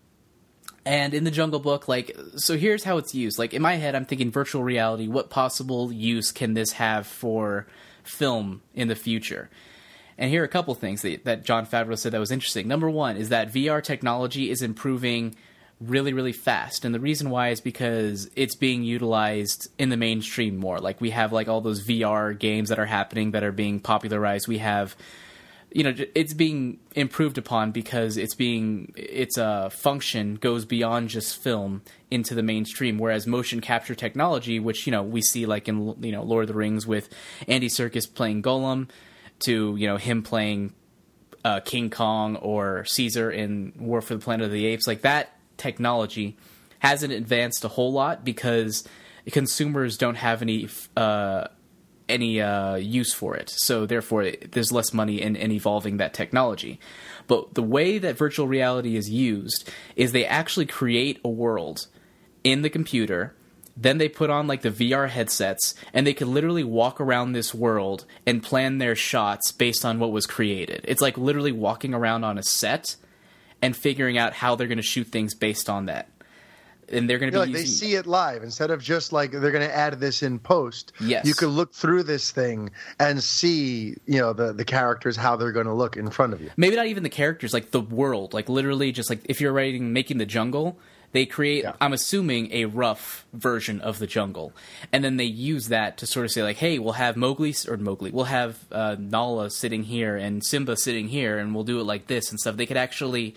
And in The Jungle Book, like, so here's how it's used. Like, in my head, I'm thinking virtual reality. What possible use can this have for film in the future? And here are a couple things that, that Jon Favreau said that was interesting. Number one is that V R technology is improving really, really fast. And the reason why is because it's being utilized in the mainstream more. Like, we have, like, all those V R games that are happening that are being popularized. We have... You know, it's being improved upon because it's being its uh, function goes beyond just film into the mainstream. Whereas motion capture technology, which you know we see like in you know Lord of the Rings with Andy Serkis playing Gollum, to you know him playing uh, King Kong or Caesar in War for the Planet of the Apes, like that technology hasn't advanced a whole lot because consumers don't have any. Uh, any uh, use for it. So therefore, there's less money in, in evolving that technology. But the way that virtual reality is used is they actually create a world in the computer, then they put on like the V R headsets, and they can literally walk around this world and plan their shots based on what was created. It's like literally walking around on a set and figuring out how they're going to shoot things based on that. And they're going to Yeah, be like using... they see it live instead of just like they're going to add this in post. Yes. You could look through this thing and see, you know, the, the characters, how they're going to look in front of you. Maybe not even the characters, like the world. Like literally just like if you're writing Making the Jungle, they create, Yeah. I'm assuming, a rough version of the jungle. And then they use that to sort of say like, hey, we'll have Mowgli, or Mowgli, we'll have uh, Nala sitting here and Simba sitting here, and we'll do it like this and stuff. They could actually,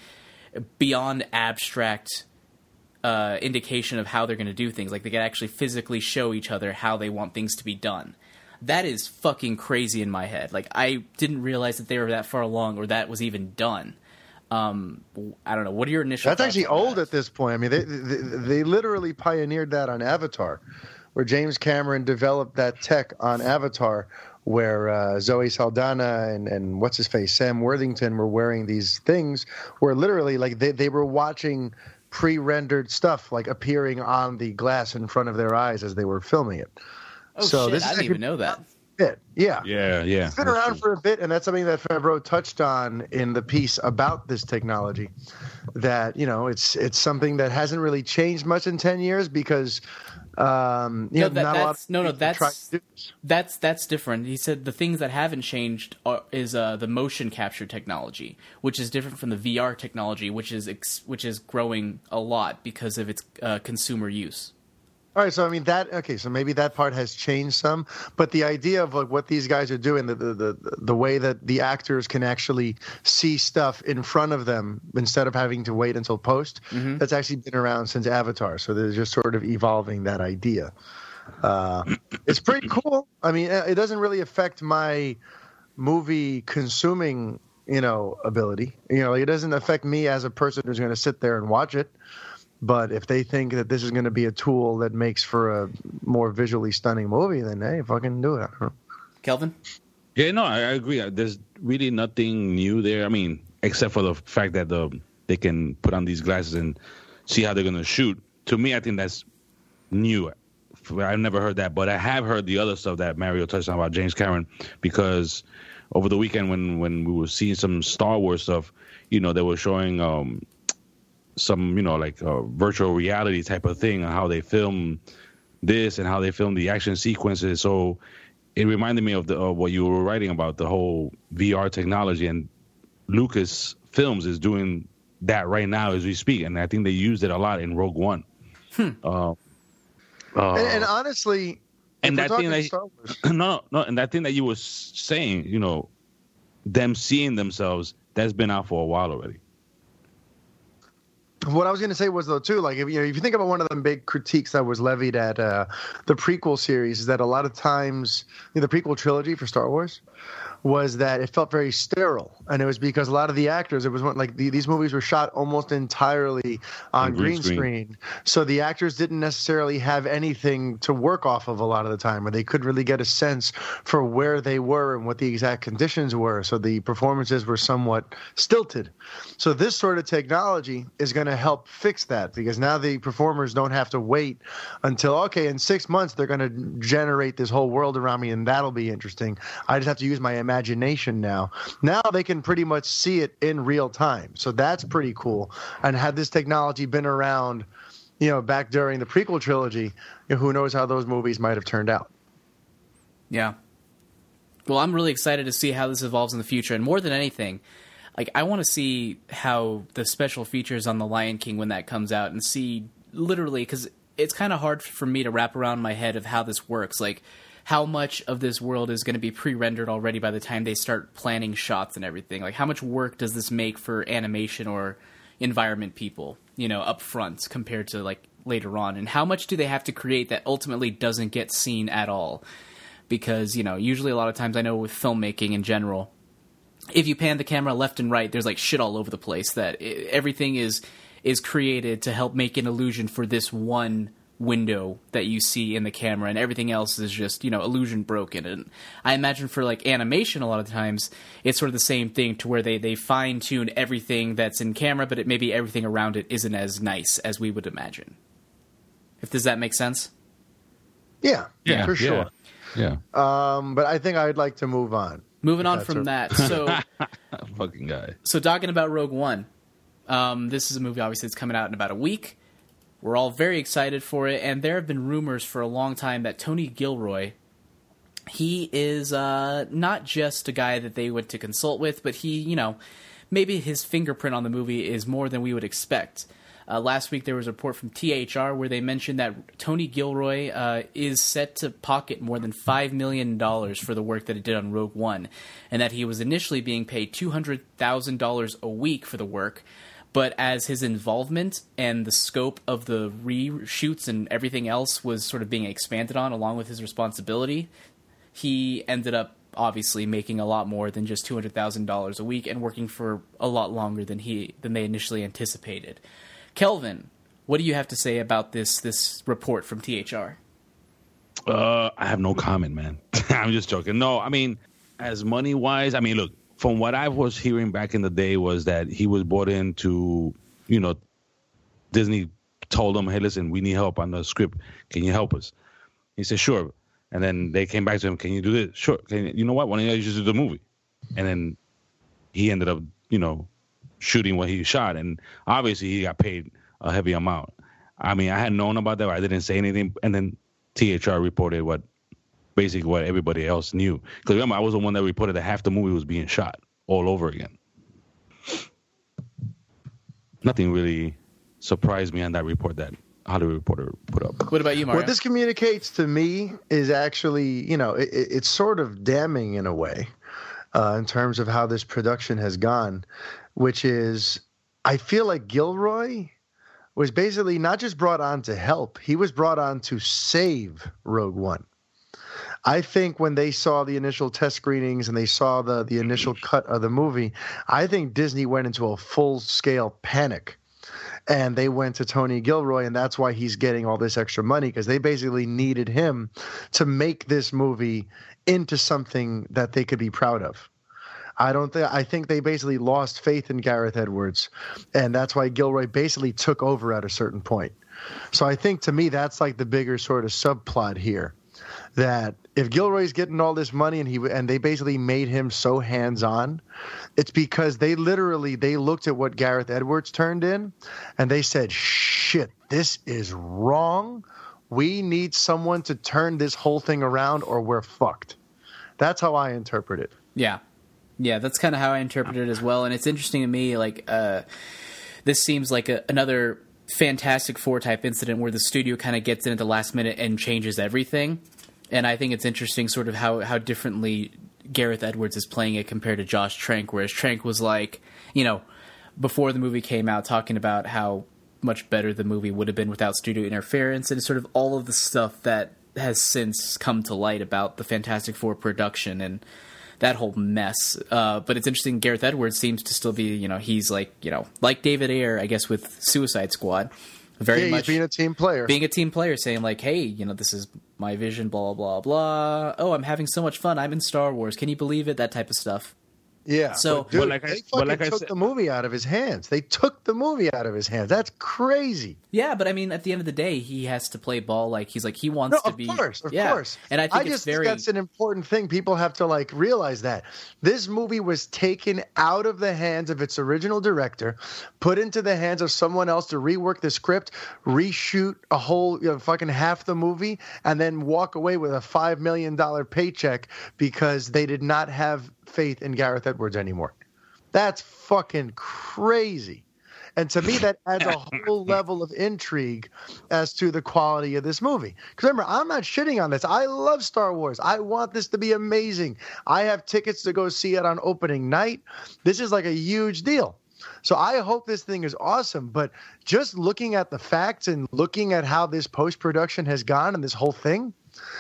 beyond abstract... Uh, indication of how they're going to do things. Like, they could actually physically show each other how they want things to be done. That is fucking crazy in my head. Like, I didn't realize that they were that far along or that was even done. Um, I don't know. What are your initial That's thoughts actually on old that? at this point. I mean, they, they they literally pioneered that on Avatar, where James Cameron developed that tech on Avatar, where uh, Zoe Saldana and, and what's his face, Sam Worthington were wearing these things where literally, like, they, they were watching pre-rendered stuff like appearing on the glass in front of their eyes as they were filming it. Oh, so shit. this I is didn't even know that. bit. Yeah. Yeah, yeah. It's been that's around true. for a bit, and that's something that Favreau touched on in the piece about this technology. That, you know, it's it's something that hasn't really changed much in ten years because, um, you No, know, that- not a lot that's- of no, no, people try that's- to do this. That's that's different. He said the things that haven't changed are, is uh, the motion capture technology, which is different from the V R technology, which is ex- which is growing a lot because of its uh, consumer use. All right, so I mean that. Okay, so maybe that part has changed some, but the idea of like what these guys are doing, the the the, the way that the actors can actually see stuff in front of them instead of having to wait until post, Mm-hmm. that's actually been around since Avatar. So they're just sort of evolving that idea. Uh, it's pretty cool. I mean, it doesn't really affect my movie consuming, you know, ability. You know, it doesn't affect me as a person who's going to sit there and watch it. But if they think that this is going to be a tool that makes for a more visually stunning movie, then hey, fucking do it. I don't know. Kelvin? Yeah, no, I, I agree. There's really nothing new there. I mean, except for the fact that the they can put on these glasses and see how they're going to shoot. To me, I think that's new. I've never heard that, but I have heard the other stuff that Mario touched on about James Cameron, because over the weekend when, when we were seeing some Star Wars stuff, you know, they were showing um, some, you know, like uh, virtual reality type of thing on how they film this and how they film the action sequences. So it reminded me of the of what you were writing about, the whole V R technology, and Lucas Films is doing that right now as we speak, and I think they used it a lot in Rogue One. Hmm. Uh, uh, And, and honestly, and if that we're thing talking that Star Wars, no, no, and that thing that you were saying, you know, them seeing themselves, that's been out for a while already. what I was going to say was though too, like if you know, if you think about one of the big critiques that was levied at uh, the prequel series, is that a lot of times, you know, the prequel trilogy for Star Wars was that it felt very sterile, and it was because a lot of the actors, it was one, like the, these movies were shot almost entirely on On green green screen. screen, so the actors didn't necessarily have anything to work off of a lot of the time, and they couldn't really get a sense for where they were and what the exact conditions were. So the performances were somewhat stilted. So this sort of technology is going to help fix that, because now the performers don't have to wait until, okay, in six months they're going to generate this whole world around me, and that'll be interesting. I just have to use my imagination now. Now they can pretty much see it in real time. So that's pretty cool. And had this technology been around, you know, back during the prequel trilogy, you know, who knows how those movies might have turned out. Yeah. Well, I'm really excited to see how this evolves in the future, and more than anything, like I want to see how the special features on The Lion King when that comes out, and see literally, because it's kind of hard for me to wrap around my head of how this works, like how much of this world is going to be pre-rendered already by the time they start planning shots and everything. Like how much work does this make for animation or environment people, you know, up front compared to like later on, and how much do they have to create that ultimately doesn't get seen at all? Because, you know, usually a lot of times I know with filmmaking in general, if you pan the camera left and right, there's like shit all over the place, that it, everything is is created to help make an illusion for this one window that you see in the camera, and everything else is just, you know, illusion broken. And I imagine for like animation, a lot of times it's sort of the same thing, to where they, they fine tune everything that's in camera, but it maybe everything around it isn't as nice as we would imagine. If does that make sense? Yeah, Yeah, for sure. Yeah. Um, but I think I'd like to move on. Moving on That's from a- that, so Fucking guy. so talking about Rogue One, um, this is a movie obviously that's coming out in about a week. We're all very excited for it, and there have been rumors for a long time that Tony Gilroy, he is uh, not just a guy that they went to consult with, but he, you know, maybe his fingerprint on the movie is more than we would expect. Uh, last week there was a report from T H R where they mentioned that Tony Gilroy uh, is set to pocket more than five million dollars for the work that he did on Rogue One, and that he was initially being paid two hundred thousand dollars a week for the work. But as his involvement and the scope of the reshoots and everything else was sort of being expanded on along with his responsibility, he ended up obviously making a lot more than just two hundred thousand dollars a week, and working for a lot longer than he than they initially anticipated. Kelvin, what do you have to say about this this report from T H R? Uh, I have no comment, man. I'm just joking. No, I mean, as money wise, I mean, look, from what I was hearing back in the day was that he was brought in to, you know, Disney told him, hey, listen, we need help on the script. Can you help us? He said, sure. And then they came back to him, can you do this? Sure. Can you, you know what? Why don't you just do the movie? And then he ended up, you know, shooting what he shot. And obviously he got paid a heavy amount. I mean, I had known about that, but I didn't say anything. And then T H R reported what, basically what everybody else knew. Because remember, I was the one that reported that half the movie was being shot all over again. Nothing really surprised me on that report that Hollywood Reporter put up. What about you, Mario? What this communicates to me is actually, you know, it, it's sort of damning in a way uh, in terms of how this production has gone, which is, I feel like Gilroy was basically not just brought on to help, he was brought on to save Rogue One. I think when they saw the initial test screenings and they saw the, the initial cut of the movie, I think Disney went into a full-scale panic. And they went to Tony Gilroy, and that's why he's getting all this extra money, because they basically needed him to make this movie into something that they could be proud of. I don't think I think they basically lost faith in Gareth Edwards, and that's why Gilroy basically took over at a certain point. So I think, to me, that's like the bigger sort of subplot here, that if Gilroy's getting all this money and he and they basically made him so hands-on, it's because they literally they looked at what Gareth Edwards turned in and they said, shit, this is wrong. We need someone to turn this whole thing around or we're fucked. That's how I interpret it. Yeah. Yeah, that's kind of how I interpret it as well. And it's interesting to me, like, uh, this seems like a, another Fantastic Four type incident where the studio kind of gets in at the last minute and changes everything. And I think it's interesting sort of how, how differently Gareth Edwards is playing it compared to Josh Trank, whereas Trank was like, you know, before the movie came out, talking about how much better the movie would have been without studio interference and sort of all of the stuff that has since come to light about the Fantastic Four production and that whole mess. Uh, but it's interesting, Gareth Edwards seems to still be, you know, he's like, you know, like David Ayer, I guess, with Suicide Squad. Very yeah, much being a team player. Being a team player, saying like, hey, you know, this is my vision, blah, blah, blah. Oh, I'm having so much fun. I'm in Star Wars. Can you believe it? That type of stuff. Yeah. So, but dude, but like I- they but fucking like I took said- the movie out of his hands. They took the movie out of his hands. That's crazy. yeah, but I mean, at the end of the day, he has to play ball. Like, he's like, he wants No, to of be. course, of yeah. course. And I think it's just very. think that's an important thing. People have to like realize that this movie was taken out of the hands of its original director, put into the hands of someone else to rework the script, reshoot a whole, you know, fucking half the movie, and then walk away with a five million dollar paycheck because they did not have faith in Gareth Edwards anymore. That's fucking crazy. And to me, that adds a whole level of intrigue as to the quality of this movie. Because remember, I'm not shitting on this. I love Star Wars. I want this to be amazing. I have tickets to go see it on opening night. This is like a huge deal. So I hope this thing is awesome. But just looking at the facts and looking at how this post-production has gone and this whole thing,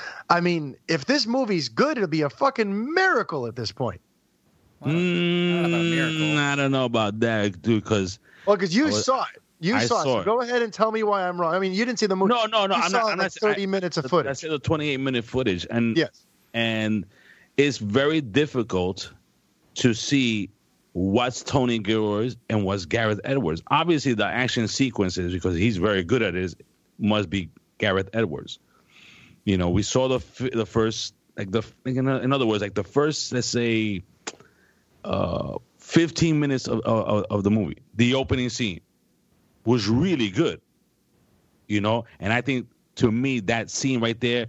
I mean, if this movie's good, it'll be a fucking miracle at this point. Well, I don't know about a miracle. Mm, I don't know about that, dude, because Well, because you was- saw it. You I saw, saw it. So it. go ahead and tell me why I'm wrong. I mean, you didn't see the movie. no, no, no. You I'm saw not. I'm like not thirty I, minutes of I footage. said the twenty-eight minute footage, and Yes. and it's very difficult to see what's Tony Gilroy and what's Gareth Edwards. Obviously, the action sequences, because he's very good at it, must be Gareth Edwards. You know, we saw the f- the first, like the in, in other words, like the first, let's say, uh, fifteen minutes of, of of the movie, the opening scene was really good. You know, and I think to me that scene right there,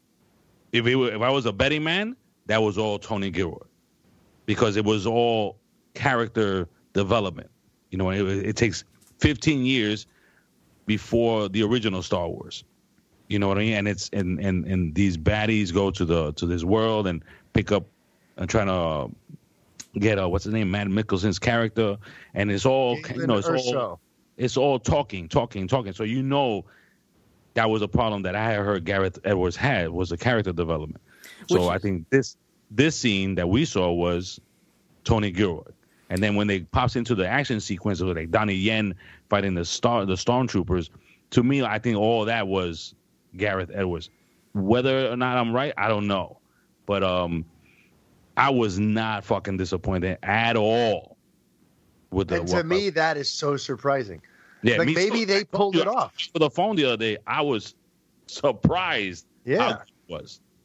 if it were, if I was a betting man, that was all Tony Gilroy, because it was all character development. You know, it, it takes fifteen years before the original Star Wars. You know what I mean? And it's and and and these baddies go to the to this world and pick up and trying to get uh, what's his name, Matt Mikkelsen's character, and it's all you Galen know, it's all Erso. it's all talking, talking, talking. So you know that was a problem that I had heard Gareth Edwards had, was the character development. So Which- I think this this scene that we saw was Tony Gilroy. And then when they pops into the action sequence of like Donnie Yen fighting the star the stormtroopers, to me I think all that was Gareth Edwards. Whether or not I'm right, I don't know. But um I was not fucking disappointed at all with the And to what- me, that is so surprising. yeah, like me maybe too. they I told pulled you, it off. For the phone the other day, I was surprised Yeah. how good it was.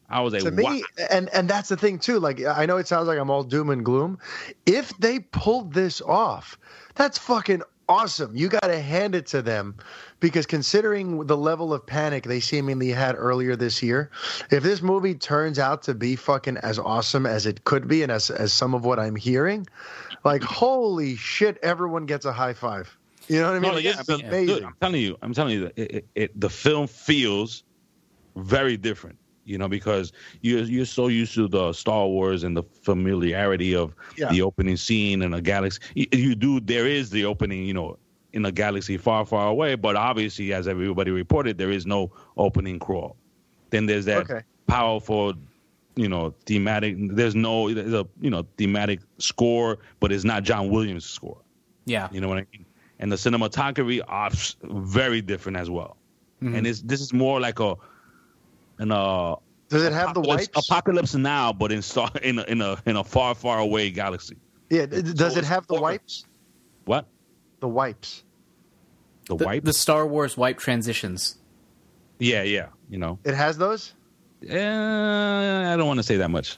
I was like, to wow. me, and and that's the thing too. Like, I know it sounds like I'm all doom and gloom. If they pulled this off, that's fucking awesome. You got to hand it to them, because considering the level of panic they seemingly had earlier this year, if this movie turns out to be fucking as awesome as it could be, and as as some of what I'm hearing, like, holy shit, everyone gets a high five. You know what I mean? No, Like, yeah, this is but- amazing. dude, I'm telling you, I'm telling you, that it, it, it, the film feels very different. You know, because you're you're so used to the Star Wars and the familiarity of Yeah. the opening scene in a galaxy. You, you do there is the opening, you know, in a galaxy far, far away. But obviously, as everybody reported, there is no opening crawl. Then there's that Okay. powerful, you know, thematic. There's no there's a you know thematic score, but it's not John Williams' score. Yeah. You know what I mean? And the cinematography are very different as well. Mhm. And it's this is more like a an uh Does it have the apocalypse, wipes? apocalypse now, but in star in a in a in a far far away galaxy. Yeah. d- Does So it have the it's- wipes? What The wipes. the, The, wipe? the Star Wars wipe transitions. yeah, yeah. You know, It has those. uh, I don't want to say that much.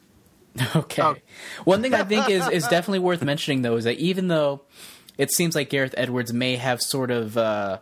Okay. Oh. One thing I think is, is definitely worth mentioning, though, is that even though it seems like Gareth Edwards may have sort of, uh,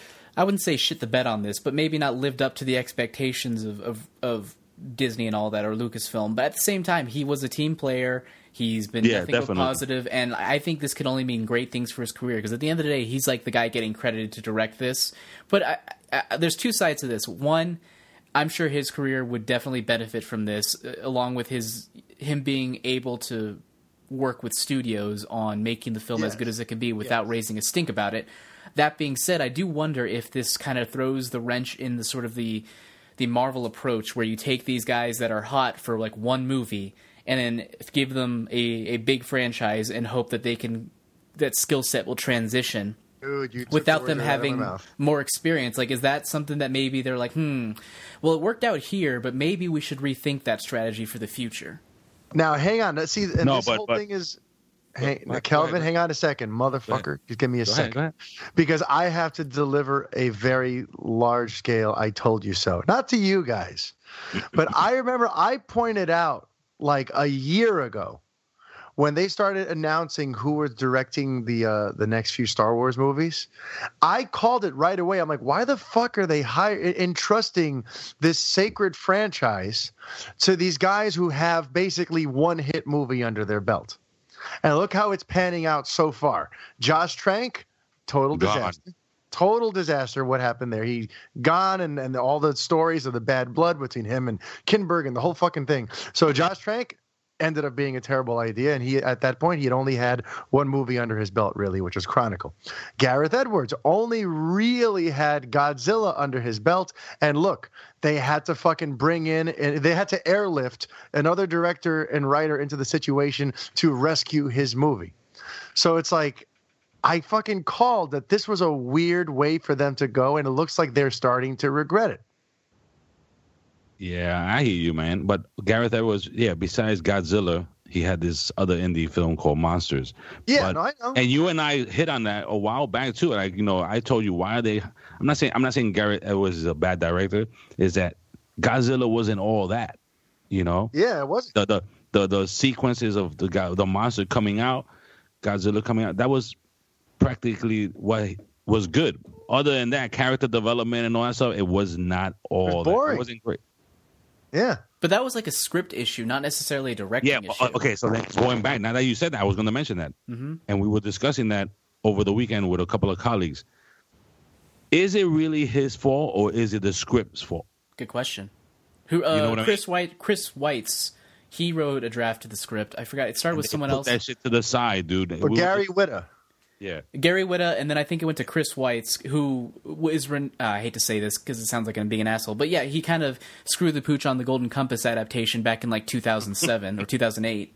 I wouldn't say shit the bed on this, but maybe not lived up to the expectations of, of, of Disney and all that, or Lucasfilm. But at the same time, he was a team player. He's been Yeah, nothing but definitely. positive, and I think this could only mean great things for his career, because at the end of the day, he's like the guy getting credited to direct this. But I, I, there's two sides to this. One, I'm sure his career would definitely benefit from this, uh, along with his him being able to work with studios on making the film as Yes. good as it can be without raising a stink about it. That being said, I do wonder if this kind of throws the wrench in the sort of the the Marvel approach, where you take these guys that are hot for like one movie and then give them a, a big franchise and hope that they can that skill set will transition Dude, you took without the them words right out of my having mouth. more experience. Like, is that something that maybe they're like, hmm, well, it worked out here, but maybe we should rethink that strategy for the future? Now, hang on. See, and No, this but- whole but- thing is. Hey, Go ahead, Kelvin, go ahead. hang on a second, motherfucker. Just give me a Go ahead, second. go ahead. Because I have to deliver a very large scale I told you so. Not to you guys, but I remember I pointed out like a year ago when they started announcing who was directing the uh, the next few Star Wars movies. I called it right away. I'm like, why the fuck are they hire- entrusting this sacred franchise to these guys who have basically one hit movie under their belt? And look how it's panning out so far. Josh Trank, total Gone. disaster. Total disaster. What happened there? He gone, and, and all the stories of the bad blood between him and Kinberg and the whole fucking thing. So Josh Trank ended up being a terrible idea. And he, at that point, he had only had one movie under his belt, really, which was Chronicle. Gareth Edwards only really had Godzilla under his belt. And look, they had to fucking bring in, and they had to airlift another director and writer into the situation to rescue his movie. So it's like, I fucking called that this was a weird way for them to go, and it looks like they're starting to regret it. Yeah, I hear you, man. But Gareth Edwards, yeah, besides Godzilla, he had this other indie film called Monsters. Yeah, But- no, I know. And you and I hit on that a while back too. Like, you know, I told you why are they I'm not saying I'm not saying Gareth Edwards is a bad director, is that Godzilla wasn't all that. You know? Yeah, it was. The the the, the sequences of the guy the monster coming out, Godzilla coming out, that was practically what was good. Other than that, character development and all that stuff, it was not all that. boring. It wasn't great. Yeah. But that was like a script issue, not necessarily a directing Yeah, issue. uh, okay, so then going back, now that you said that, I was going to mention that. Mm-hmm. And we were discussing that over the weekend with a couple of colleagues. Is it really his fault or is it the script's fault? Good question. Who? Uh, You know what I Chris White. Chris Weitz. He wrote a draft of the script. I forgot. It started with They someone put else. that shit to the side, dude. Or We- Gary Whitta. Yeah. Gary Whitta, and then I think it went to Chris Weitz, who is. Uh, I hate to say this because it sounds like I'm being an asshole, but yeah, he kind of screwed the pooch on the Golden Compass adaptation back in like two thousand seven or two thousand eight.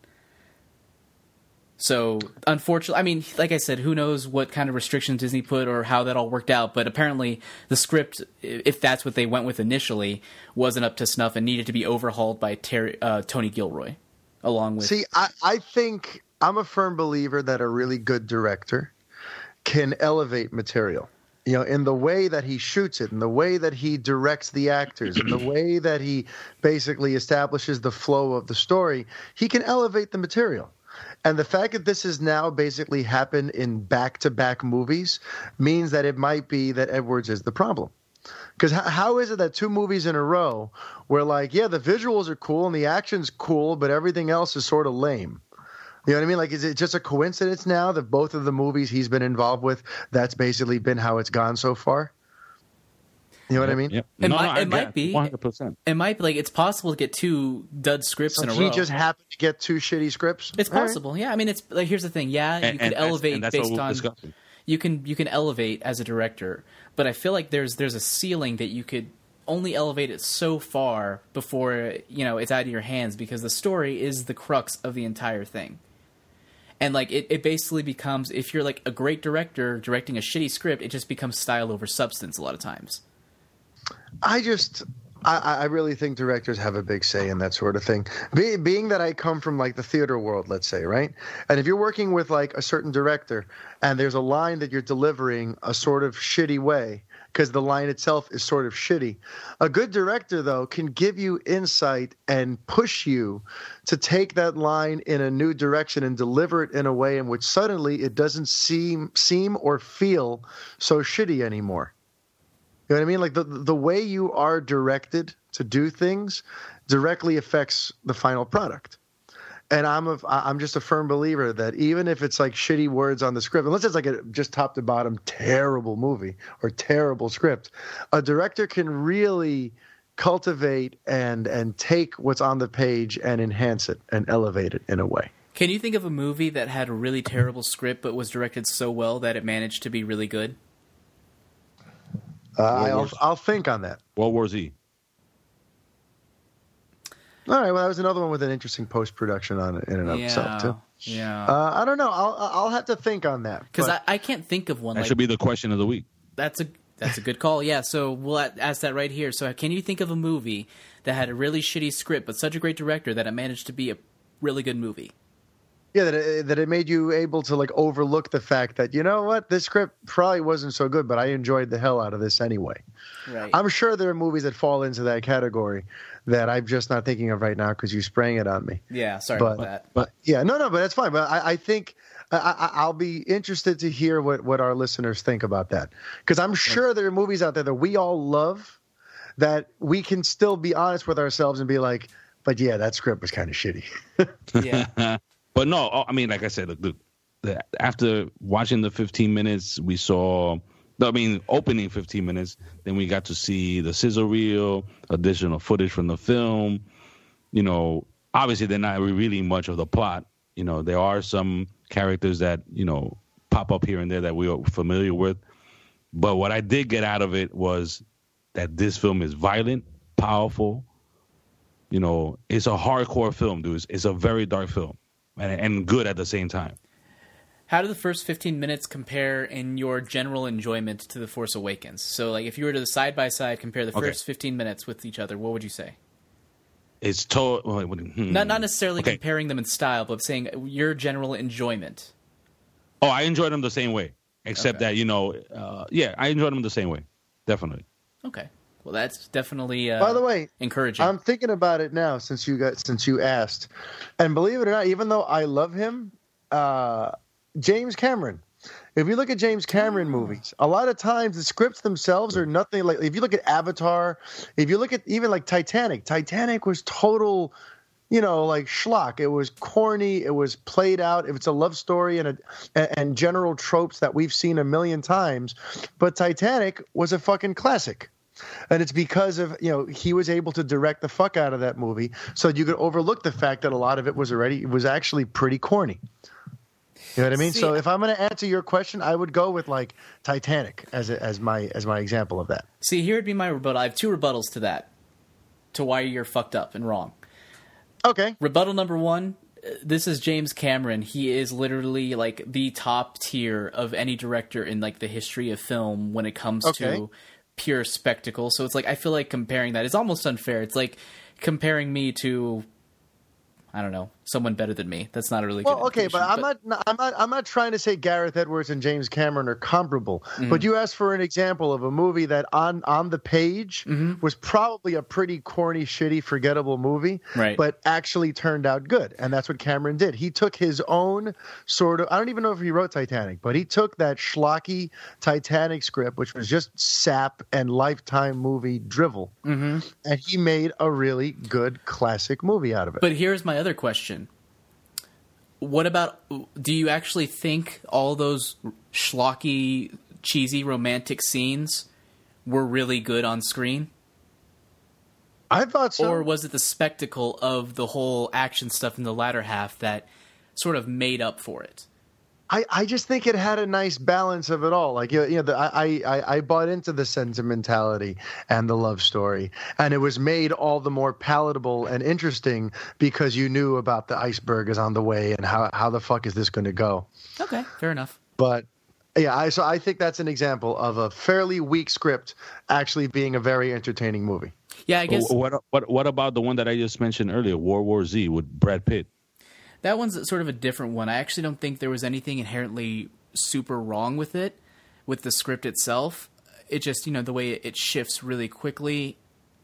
So, unfortunately, I mean, like I said, who knows what kind of restrictions Disney put or how that all worked out, but apparently the script, if that's what they went with initially, wasn't up to snuff and needed to be overhauled by Terry, uh, Tony Gilroy, along with... See, I, I think I'm a firm believer that a really good director can elevate material. You know, in the way that he shoots it, in the way that he directs the actors, in the way that he basically establishes the flow of the story, he can elevate the material. And the fact that this has now basically happened in back-to-back movies means that it might be that Edwards is the problem. Because how, how is it that two movies in a row where, like, yeah, the visuals are cool and the action's cool, but everything else is sort of lame? You know what I mean? Like, is it just a coincidence now that both of the movies he's been involved with, that's basically been how it's gone so far? You know what yep, I mean? Yep. It, no, might, no, it might be. one hundred percent. It might be like it's possible to get two dud scripts So in a he row. just happened to get two shitty scripts? It's All right. possible. Yeah, I mean, it's like here's the thing. Yeah, you And- can and that's- elevate and that's what based we're on discussing. you can you can elevate as a director, but I feel like there's there's a ceiling that you could only elevate it so far before you know it's out of your hands because the story is the crux of the entire thing. And like it, it basically becomes if you're like a great director directing a shitty script, it just becomes style over substance a lot of times. I just, I, I really think directors have a big say in that sort of thing. Be, being that I come from like the theater world, let's say, right? And if you're working with like a certain director and there's a line that you're delivering a sort of shitty way, because the line itself is sort of shitty. A good director, though, can give you insight and push you to take that line in a new direction and deliver it in a way in which suddenly it doesn't seem seem or feel so shitty anymore. You know what I mean? Like the the way you are directed to do things directly affects the final product. And I'm a, I'm just a firm believer that even if it's like shitty words on the script, unless it's like a just top to bottom terrible movie or terrible script, a director can really cultivate and and take what's on the page and enhance it and elevate it in a way. Can you think of a movie that had a really terrible script but was directed so well that it managed to be really good? Uh, I'll I'll think on that. World War Z. All right, well, that was another one with an interesting post production on it in and of yeah, itself too. Yeah, Uh, I don't know. I'll I'll have to think on that because but- I, I can't think of one. That like, should be the question of the week. That's a that's a good call. Yeah, so we'll a- ask that right here. So, can you think of a movie that had a really shitty script but such a great director that it managed to be a really good movie? Yeah, that it, that it made you able to like overlook the fact that, you know what, this script probably wasn't so good, but I enjoyed the hell out of this anyway. Right. I'm sure there are movies that fall into that category that I'm just not thinking of right now because you're spraying it on me. yeah. Sorry But, about that. but yeah, no, no, but that's fine. But I, I think I, I, I'll be interested to hear what, what our listeners think about that because I'm sure there are movies out there that we all love that we can still be honest with ourselves and be like, but yeah, that script was kind of shitty. Yeah. But no, I mean, like I said, look, the, the, after watching the fifteen minutes, we saw, I mean, opening fifteen minutes, then we got to see the sizzle reel, additional footage from the film. You know, obviously they're not revealing much of the plot. You know, there are some characters that, you know, pop up here and there that we are familiar with. But what I did get out of it was that this film is violent, powerful. You know, it's a hardcore film, dude. It's, it's a very dark film. And, and good at the same time. How do the first fifteen minutes compare in your general enjoyment to The Force Awakens? So, like, if you were to side by side compare the Okay. first fifteen minutes with each other, what would you say? It's total. Hmm. Not not necessarily Okay. comparing them in style, but saying your general enjoyment. Oh, I enjoyed them the same way, except Okay. that you know, uh, yeah, I enjoyed them the same way, definitely. Okay. Well, that's definitely uh, By the way, encouraging. I'm thinking about it now since you got since you asked, and believe it or not, even though I love him, uh, James Cameron. If you look at James Cameron movies, a lot of times the scripts themselves are nothing like. If you look at Avatar, if you look at even like Titanic, Titanic was total, you know, like schlock. It was corny. It was played out. It's a love story and a, and general tropes that we've seen a million times. But Titanic was a fucking classic. And it's because of, you know, he was able to direct the fuck out of that movie so you could overlook the fact that a lot of it was already, it was actually pretty corny. You know what I mean? See, so if I'm going to answer your question, I would go with like Titanic as a, as my as my example of that. See, here would be my rebuttal. I have two rebuttals to that, to why you're fucked up and wrong. Okay. Rebuttal number one, uh, this is James Cameron. He is literally like the top tier of any director in like the history of film when it comes Okay. to pure spectacle. So it's like, I feel like comparing that is almost unfair. It's like comparing me to, I don't know, someone better than me. That's not a really well, good okay, but I'm not, I'm not, I'm not trying to say Gareth Edwards and James Cameron are comparable. Mm-hmm. But you asked for an example of a movie that on on the page mm-hmm. was probably a pretty corny, shitty, forgettable movie, right. but actually turned out good, and that's what Cameron did. He took his own sort of, I don't even know if he wrote Titanic, but he took that schlocky Titanic script, which was just sap and Lifetime movie drivel, mm-hmm. and he made a really good classic movie out of it. But here's my other question. What about, do you actually think all those schlocky, cheesy, romantic scenes were really good on screen? I thought so. Or was it the spectacle of the whole action stuff in the latter half that sort of made up for it? I, I just think it had a nice balance of it all. Like, you know, you know the, I, I, I bought into the sentimentality and the love story, and it was made all the more palatable and interesting because you knew about the iceberg is on the way and how, how the fuck is this going to go. Okay, fair enough. But yeah, I, so I think that's an example of a fairly weak script actually being a very entertaining movie. Yeah, I guess. What what what about the one that I just mentioned earlier, World War Z with Brad Pitt? That one's sort of a different one. I actually don't think there was anything inherently super wrong with it, with the script itself. It just, you know, the way it shifts really quickly.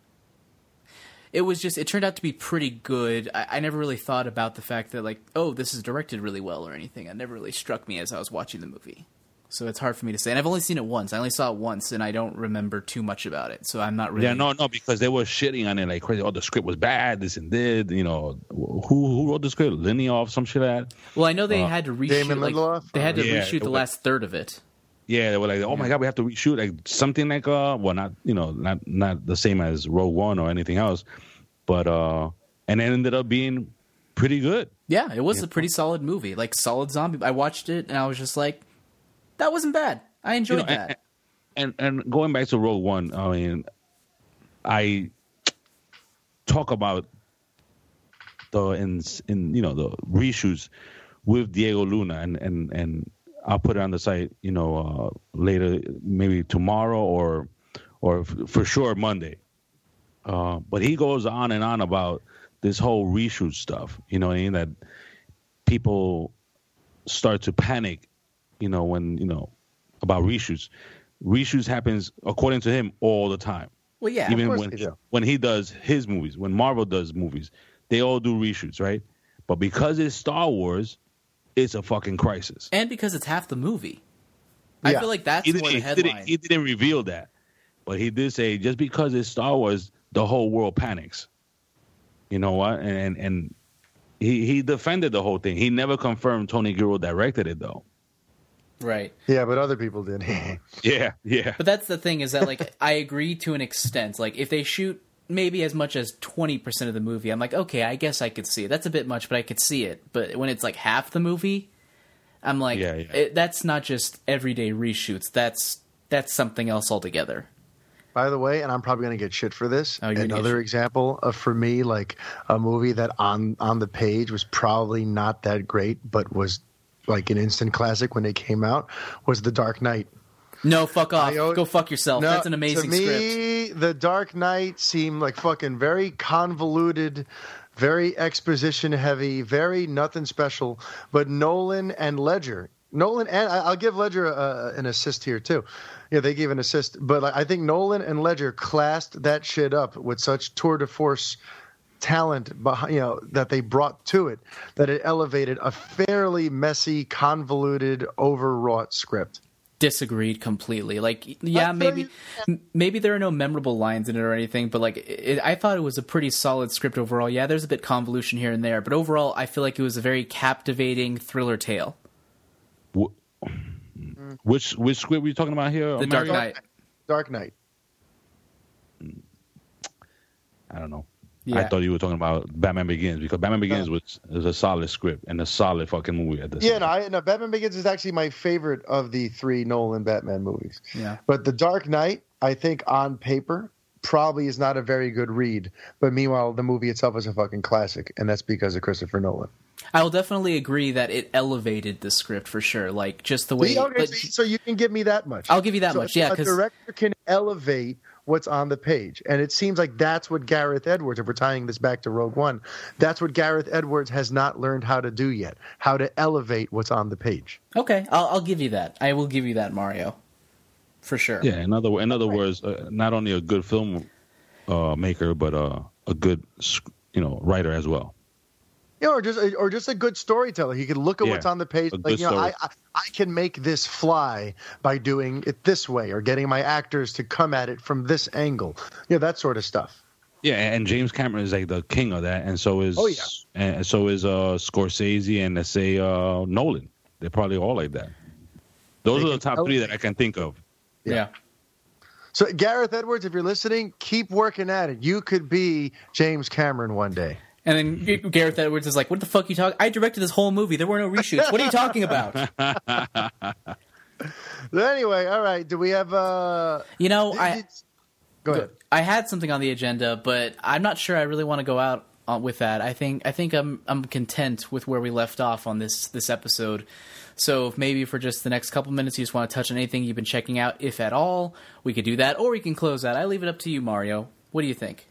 It was just, it turned out to be pretty good. I, I never really thought about the fact that, like, oh, this is directed really well or anything. It never really struck me as I was watching the movie. So it's hard for me to say. And I've only seen it once. I only saw it once, and I don't remember too much about it. So I'm not really... Yeah, no, no, because they were shitting on it like crazy. Oh, the script was bad, this and that. You know, who who wrote the script? Lindelof, some shit like that? Well, I know they uh, had to reshoot... Damon like, Lindelof? They had to yeah, reshoot the was, last third of it. Yeah, they were like, oh, my God, we have to reshoot. Like, something like, uh, well, not, you know, not, not the same as Rogue One or anything else. But, uh, and it ended up being pretty good. Yeah, it was yeah. a pretty solid movie. Like, solid zombie. I watched it, and I was just like, that wasn't bad. I enjoyed you know, that. And, and and going back to Rogue One, I mean, I talk about the in in you know the reshoots with Diego Luna, and and and I'll put it on the site, you know, uh, later, maybe tomorrow or or for sure Monday. Uh, but he goes on and on about this whole reshoot stuff. You know what I mean? That people start to panic, you know, when you know. about reshoots. Reshoots happens, according to him, all the time. Well, yeah, even of course when they do. when he does his movies, when Marvel does movies, they all do reshoots, right? But because it's Star Wars, it's a fucking crisis. And because it's half the movie. Yeah. I feel like that's he more the he headline. Didn't, he didn't reveal that, but he did say just because it's Star Wars, the whole world panics. You know what? And and he he defended the whole thing. He never confirmed Tony Gilroy directed it though. Right. Yeah, but other people did. yeah, yeah. But that's the thing is that, like, I agree to an extent. Like, if they shoot maybe as much as twenty percent of the movie, I'm like, okay, I guess I could see it. That's a bit much, but I could see it. But when it's, like, half the movie, I'm like, yeah, yeah. It, that's not just everyday reshoots. That's that's something else altogether. By the way, and I'm probably going to get shit for this, oh, another example of, for me, like, a movie that on, on the page was probably not that great, but was like an instant classic when it came out, was The Dark Knight. No, fuck off. Owe, Go fuck yourself. No, That's an amazing to me, script. The Dark Knight seemed like fucking very convoluted, very exposition heavy, very nothing special. But Nolan and Ledger, Nolan and I'll give Ledger a, an assist here too. Yeah, they gave an assist, but I think Nolan and Ledger classed that shit up with such tour de force talent behind, you know, that they brought to it, that it elevated a fairly messy, convoluted, overwrought script. Disagreed completely. Like, yeah, maybe you, maybe there are no memorable lines in it or anything, but like, it, I thought it was a pretty solid script overall. Yeah, there's a bit convolution here and there, but overall, I feel like it was a very captivating thriller tale. Which which script were you talking about here? The Dark Knight. Dark Knight. I don't know. Yeah. I thought you were talking about Batman Begins, because Batman Begins no. was, was a solid script and a solid fucking movie at this Yeah, time. no, I, no, Batman Begins is actually my favorite of the three Nolan Batman movies. Yeah. But The Dark Knight, I think on paper, probably is not a very good read. But meanwhile, the movie itself is a fucking classic, and that's because of Christopher Nolan. I will definitely agree that it elevated the script for sure. Like, just the way... See, okay, but, so you can give me that much. I'll give you that so much, yeah. A director can elevate what's on the page. And it seems like that's what Gareth Edwards, if we're tying this back to Rogue One, that's what Gareth Edwards has not learned how to do yet, how to elevate what's on the page. Okay, I'll, I'll give you that. I will give you that, Mario. For sure. Yeah, in other, in other words, uh, not only a good film uh, maker, but uh, a good, you know, writer as well. Yeah, or just or just a good storyteller. He could look at Yeah, what's on the page, a like, good you know, I, story. I I can make this fly by doing it this way, or getting my actors to come at it from this angle. You know, that sort of stuff. Yeah, and James Cameron is like the king of that, and so is Oh, yeah. and so is uh, Scorsese and let's say uh, Nolan. They're probably all like that. Those They are the can top three that I can think of. Yeah. Yeah. So Gareth Edwards, if you're listening, keep working at it. You could be James Cameron one day. And then G- Gareth Edwards is like, what the fuck are you talking? I directed this whole movie. There were no reshoots. What are you talking about? But anyway, all right. Do we have? Uh, You know, did- I did- go ahead. I had something on the agenda, but I'm not sure I really want to go out uh, with that. I think I think I'm I'm content with where we left off on this this episode. So if maybe for just the next couple minutes you just want to touch on anything you've been checking out, if at all, we could do that, or we can close that. I leave it up to you, Mario. What do you think?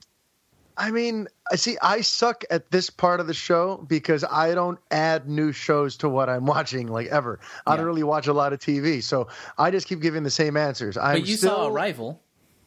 I mean, I see. I suck at this part of the show because I don't add new shows to what I'm watching, like ever. I don't Yeah. really watch a lot of T V, so I just keep giving the same answers. I'm But you still... saw Arrival.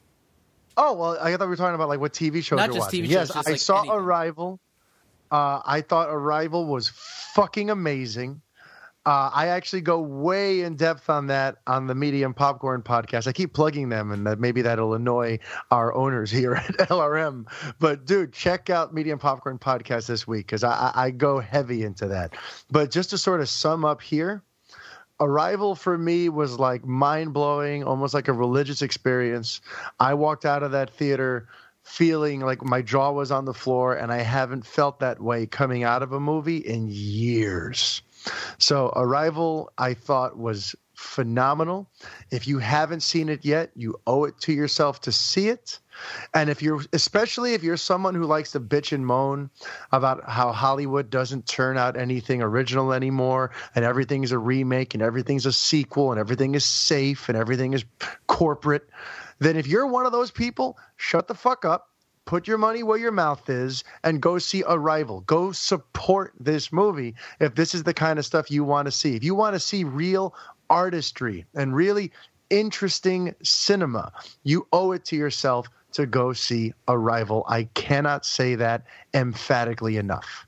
Oh well, I thought we were talking about like what T V shows Not you're just watching. T V shows, Yes, just, I like, saw anything. Arrival. Uh, I thought Arrival was fucking amazing. Uh, I actually go way in depth on that on the Medium Popcorn podcast. I keep plugging them, and that maybe that'll annoy our owners here at L R M. But dude, check out Medium Popcorn podcast this week because I, I, I go heavy into that. But just to sort of sum up here, Arrival for me was like mind blowing, almost like a religious experience. I walked out of that theater feeling like my jaw was on the floor, and I haven't felt that way coming out of a movie in years. So Arrival, I thought, was phenomenal. If you haven't seen it yet, you owe it to yourself to see it. And if you're, especially if you're someone who likes to bitch and moan about how Hollywood doesn't turn out anything original anymore, and everything's a remake, and everything's a sequel, and everything is safe, and everything is corporate, then if you're one of those people, shut the fuck up. Put your money where your mouth is and go see Arrival. Go support this movie if this is the kind of stuff you want to see. If you want to see real artistry and really interesting cinema, you owe it to yourself to go see Arrival. I cannot say that emphatically enough.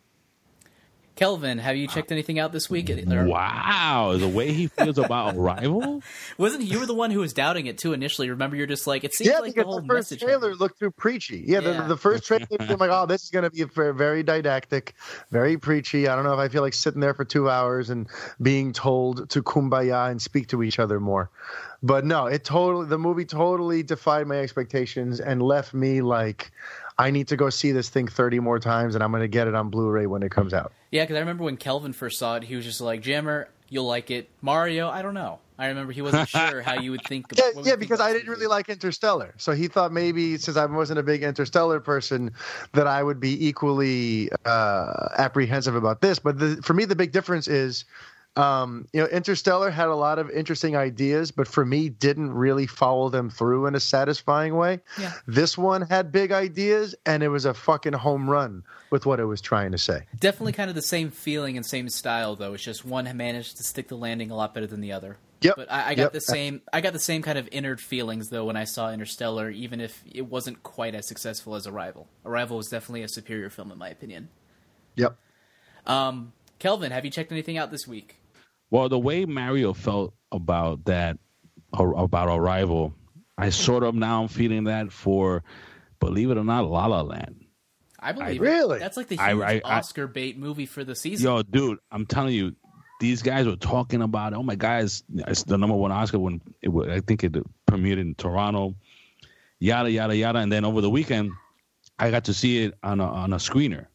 Kelvin, have you checked anything out this week? Or- Wow, the way he feels about Arrival. Wasn't you were the one who was doubting it too initially? Remember, you're just like, it seems Yeah, like the because whole the first message. trailer looked too preachy. Yeah, Yeah. The, the first trailer seemed like, oh, this is going to be very, very didactic, very preachy. I don't know if I feel like sitting there for two hours and being told to kumbaya and speak to each other more. But no, it totally, the movie totally defied my expectations and left me like, I need to go see this thing thirty more times, and I'm going to get it on Blu-ray when it comes out. Yeah, because I remember when Kelvin first saw it, he was just like, Jammer, you'll like it. Mario, I don't know. I remember he wasn't sure how you would think Yeah, about yeah, because I didn't really like Interstellar. So he thought maybe, since I wasn't a big Interstellar person, that I would be equally uh, apprehensive about this. But the, for me, the big difference is, um, you know, Interstellar had a lot of interesting ideas, but for me, didn't really follow them through in a satisfying way. Yeah. This one had big ideas, and it was a fucking home run with what it was trying to say. Definitely kind of the same feeling and same style, though. It's just one managed to stick the landing a lot better than the other. Yep. But I, I got Yep. the same. I got the same kind of inner feelings though when I saw Interstellar, even if it wasn't quite as successful as Arrival. Arrival was definitely a superior film in my opinion. Yep. Um, Kelvin, have you checked anything out this week? Well, the way Mario felt about that, or about Arrival, I sort of now am feeling that for, believe it or not, La La Land. I believe I- it. Really? That's like the I- huge I- I- Oscar bait movie for the season. Yo, dude, I'm telling you, these guys were talking about, oh my God, it's, it's the number one Oscar when it was, I think it premiered in Toronto, yada, yada, yada. And then over the weekend, I got to see it on a, on a screener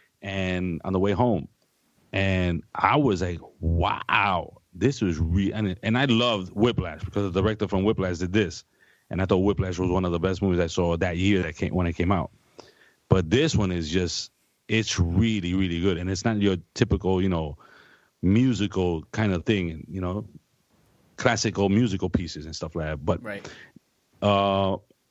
and on the way home. And I was like, wow, this was real. And, and I loved Whiplash because the director from Whiplash did this. And I thought Whiplash was one of the best movies I saw that year that came when it came out. But this one is just, it's really, really good. And it's not your typical, you know, musical kind of thing, you know, classical musical pieces and stuff like that. But Right. uh,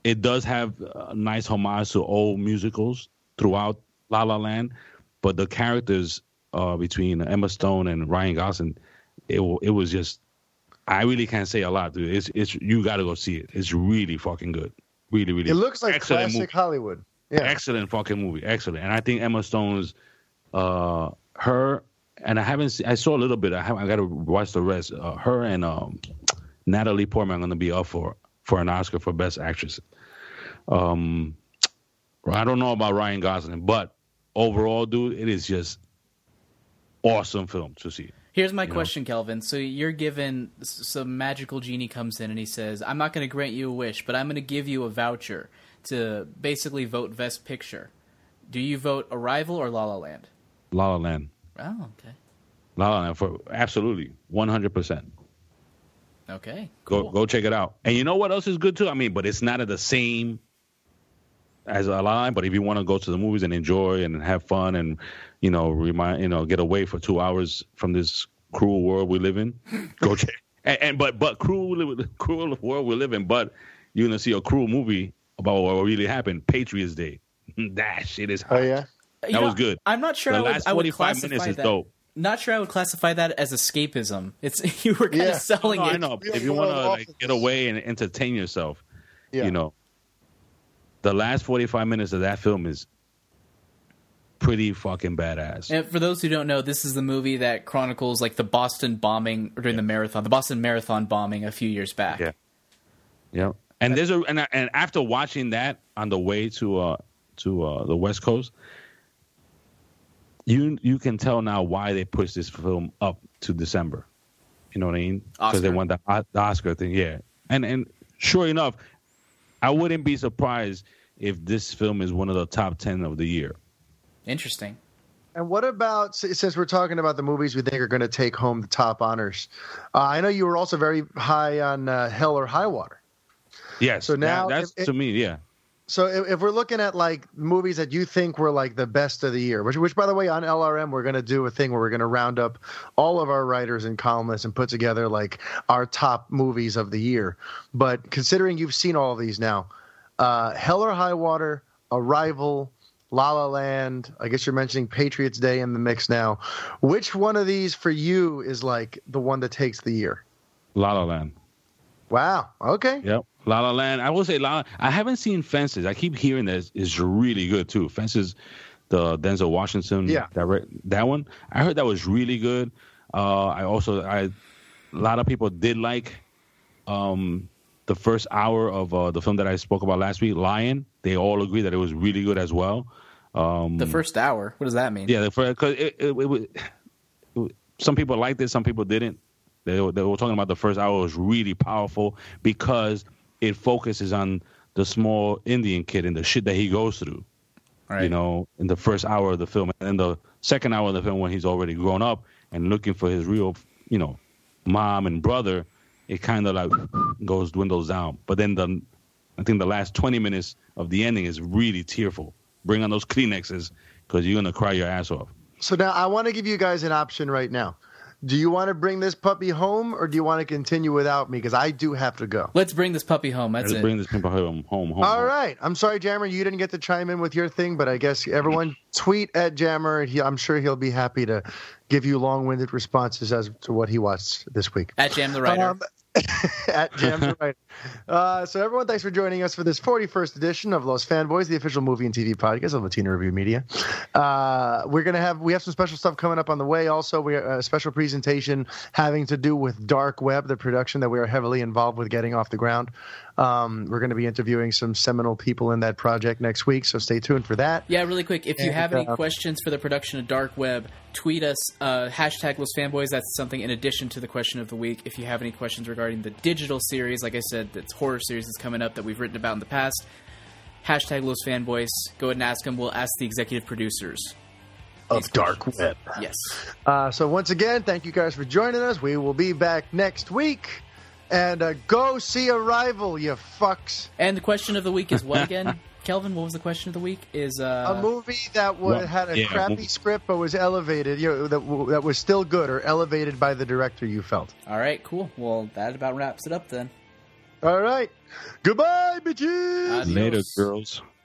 it does have a nice homage to old musicals throughout La La Land, but the characters uh, between Emma Stone and Ryan Gosling, it it was just, I really can't say a lot, dude. It's it's you got to go see it. It's really fucking good. Really, really. It looks like excellent classic movie. Hollywood. Yeah. Excellent fucking movie. Excellent. And I think Emma Stone's, uh, her, and I haven't seen, I saw a little bit. I have, I got to watch the rest. Uh, her and um, Natalie Portman are going to be up for, for an Oscar for Best Actress. Um, I don't know about Ryan Gosling, but overall, dude, it is just awesome film to see. Here's my You question, Kelvin. So you're given, some magical genie comes in and he says, I'm not going to grant you a wish, but I'm going to give you a voucher to basically vote Best Picture. Do you vote Arrival or La La Land? La La Land. Oh, okay. La La Land, for absolutely one hundred percent. Okay, cool. Go go check it out. And you know what else is good too? I mean, but it's not at the same as La La Land. But if you want to go to the movies and enjoy and have fun and, you know, remind, you know, get away for two hours from this cruel world we live in, go check. And, and but but cruel cruel world we live in. But you're gonna see a cruel movie about what really happened. Patriots Day. That shit is hot. Oh yeah. That You know, was good. I'm not sure The I would, last I would forty-five classify minutes is that. dope. Not sure I would classify that as escapism. It's you were kind Yeah. of selling No, it. I know. We If you don't want go to off like of get this. away and entertain yourself, Yeah. you know, the last forty-five minutes of that film is pretty fucking badass. And for those who don't know, this is the movie that chronicles like the Boston bombing or during the marathon, the Boston Marathon bombing a few years back. Yeah. Yeah. And there's a and, I- and after watching that on the way to uh to uh the West Coast, you you can tell now why they pushed this film up to December. You know what I mean? Because they Oscar. want the, the Oscar thing. Yeah. And and sure enough, I wouldn't be surprised if this film is one of the top ten of the year. Interesting. And what about, since we're talking about the movies we think are going to take home the top honors, uh, I know you were also very high on uh, Hell or High Water. Yes. So now that, that's if- to me, yeah. So if, if we're looking at like movies that you think were like the best of the year, which, which by the way, on L R M, we're going to do a thing where we're going to round up all of our writers and columnists and put together like our top movies of the year. But considering you've seen all of these now, uh, Hell or High Water, Arrival, La La Land, I guess you're mentioning Patriots Day in the mix now. Which one of these for you is like the one that takes the year? La La Land. Wow. Okay. Yep. La La Land. I will say La La, I haven't seen Fences. I keep hearing that it's really good too. Fences, the Denzel Washington. Yeah. Direct, that one. I heard that was really good. Uh, I also, I, a lot of people did like um, the first hour of uh, the film that I spoke about last week, Lion. They all agree that it was really good as well. Um, The first hour. What does that mean? yeah, the first, because it, it, it, was- it, was- some people liked it, some people didn't. They, were- they were talking about the first hour was really powerful because it focuses on the small Indian kid and the shit that he goes through, Right. you know, in the first hour of the film. And then the second hour of the film, when he's already grown up and looking for his real, you know, mom and brother, it kind of like goes, dwindles down. But then the, I think the last twenty minutes of the ending is really tearful. Bring on those Kleenexes because you're going to cry your ass off. So now I want to give you guys an option right now. Do you want to bring this puppy home or do you want to continue without me? Because I do have to go. Let's bring this puppy home. That's Let's it. bring this people home, home, home. All home. right. I'm sorry, Jammer. You didn't get to chime in with your thing, but I guess everyone tweet at Jammer. He, I'm sure he'll be happy to give you long-winded responses as to what he watched this week. At Jam the Writer. Um, at Jam the Writer. Uh, so everyone, thanks for joining us for this forty-first edition of Los Fanboys, the official movie and T V podcast of Latino Review Media. Uh, we're gonna have we have some special stuff coming up on the way. Also, we a special presentation having to do with Dark Web, the production that we are heavily involved with getting off the ground. Um, we're going to be interviewing some seminal people in that project next week, so stay tuned for that. Yeah, really quick. If you And, have any uh, questions for the production of Dark Web, tweet us, uh, hashtag Los Fanboys. That's something in addition to the question of the week. If you have any questions regarding the digital series, like I said, that's horror series that's coming up that we've written about in the past, hashtag Los Fanboys. Go ahead and ask them. We'll ask the executive producers. Of Dark Web. Yes. Uh, so once again, thank you guys for joining us. We will be back next week. And uh, go see Arrival, you fucks. And the question of the week is what again? Kelvin, what was the question of the week? Is uh, A movie that was, Well, had a yeah, crappy movie. script but was elevated, you know, that, w- that was still good or elevated by the director you felt. All right, cool. Well, that about wraps it up then. All right. Goodbye, bitches. Adios. Later, girls.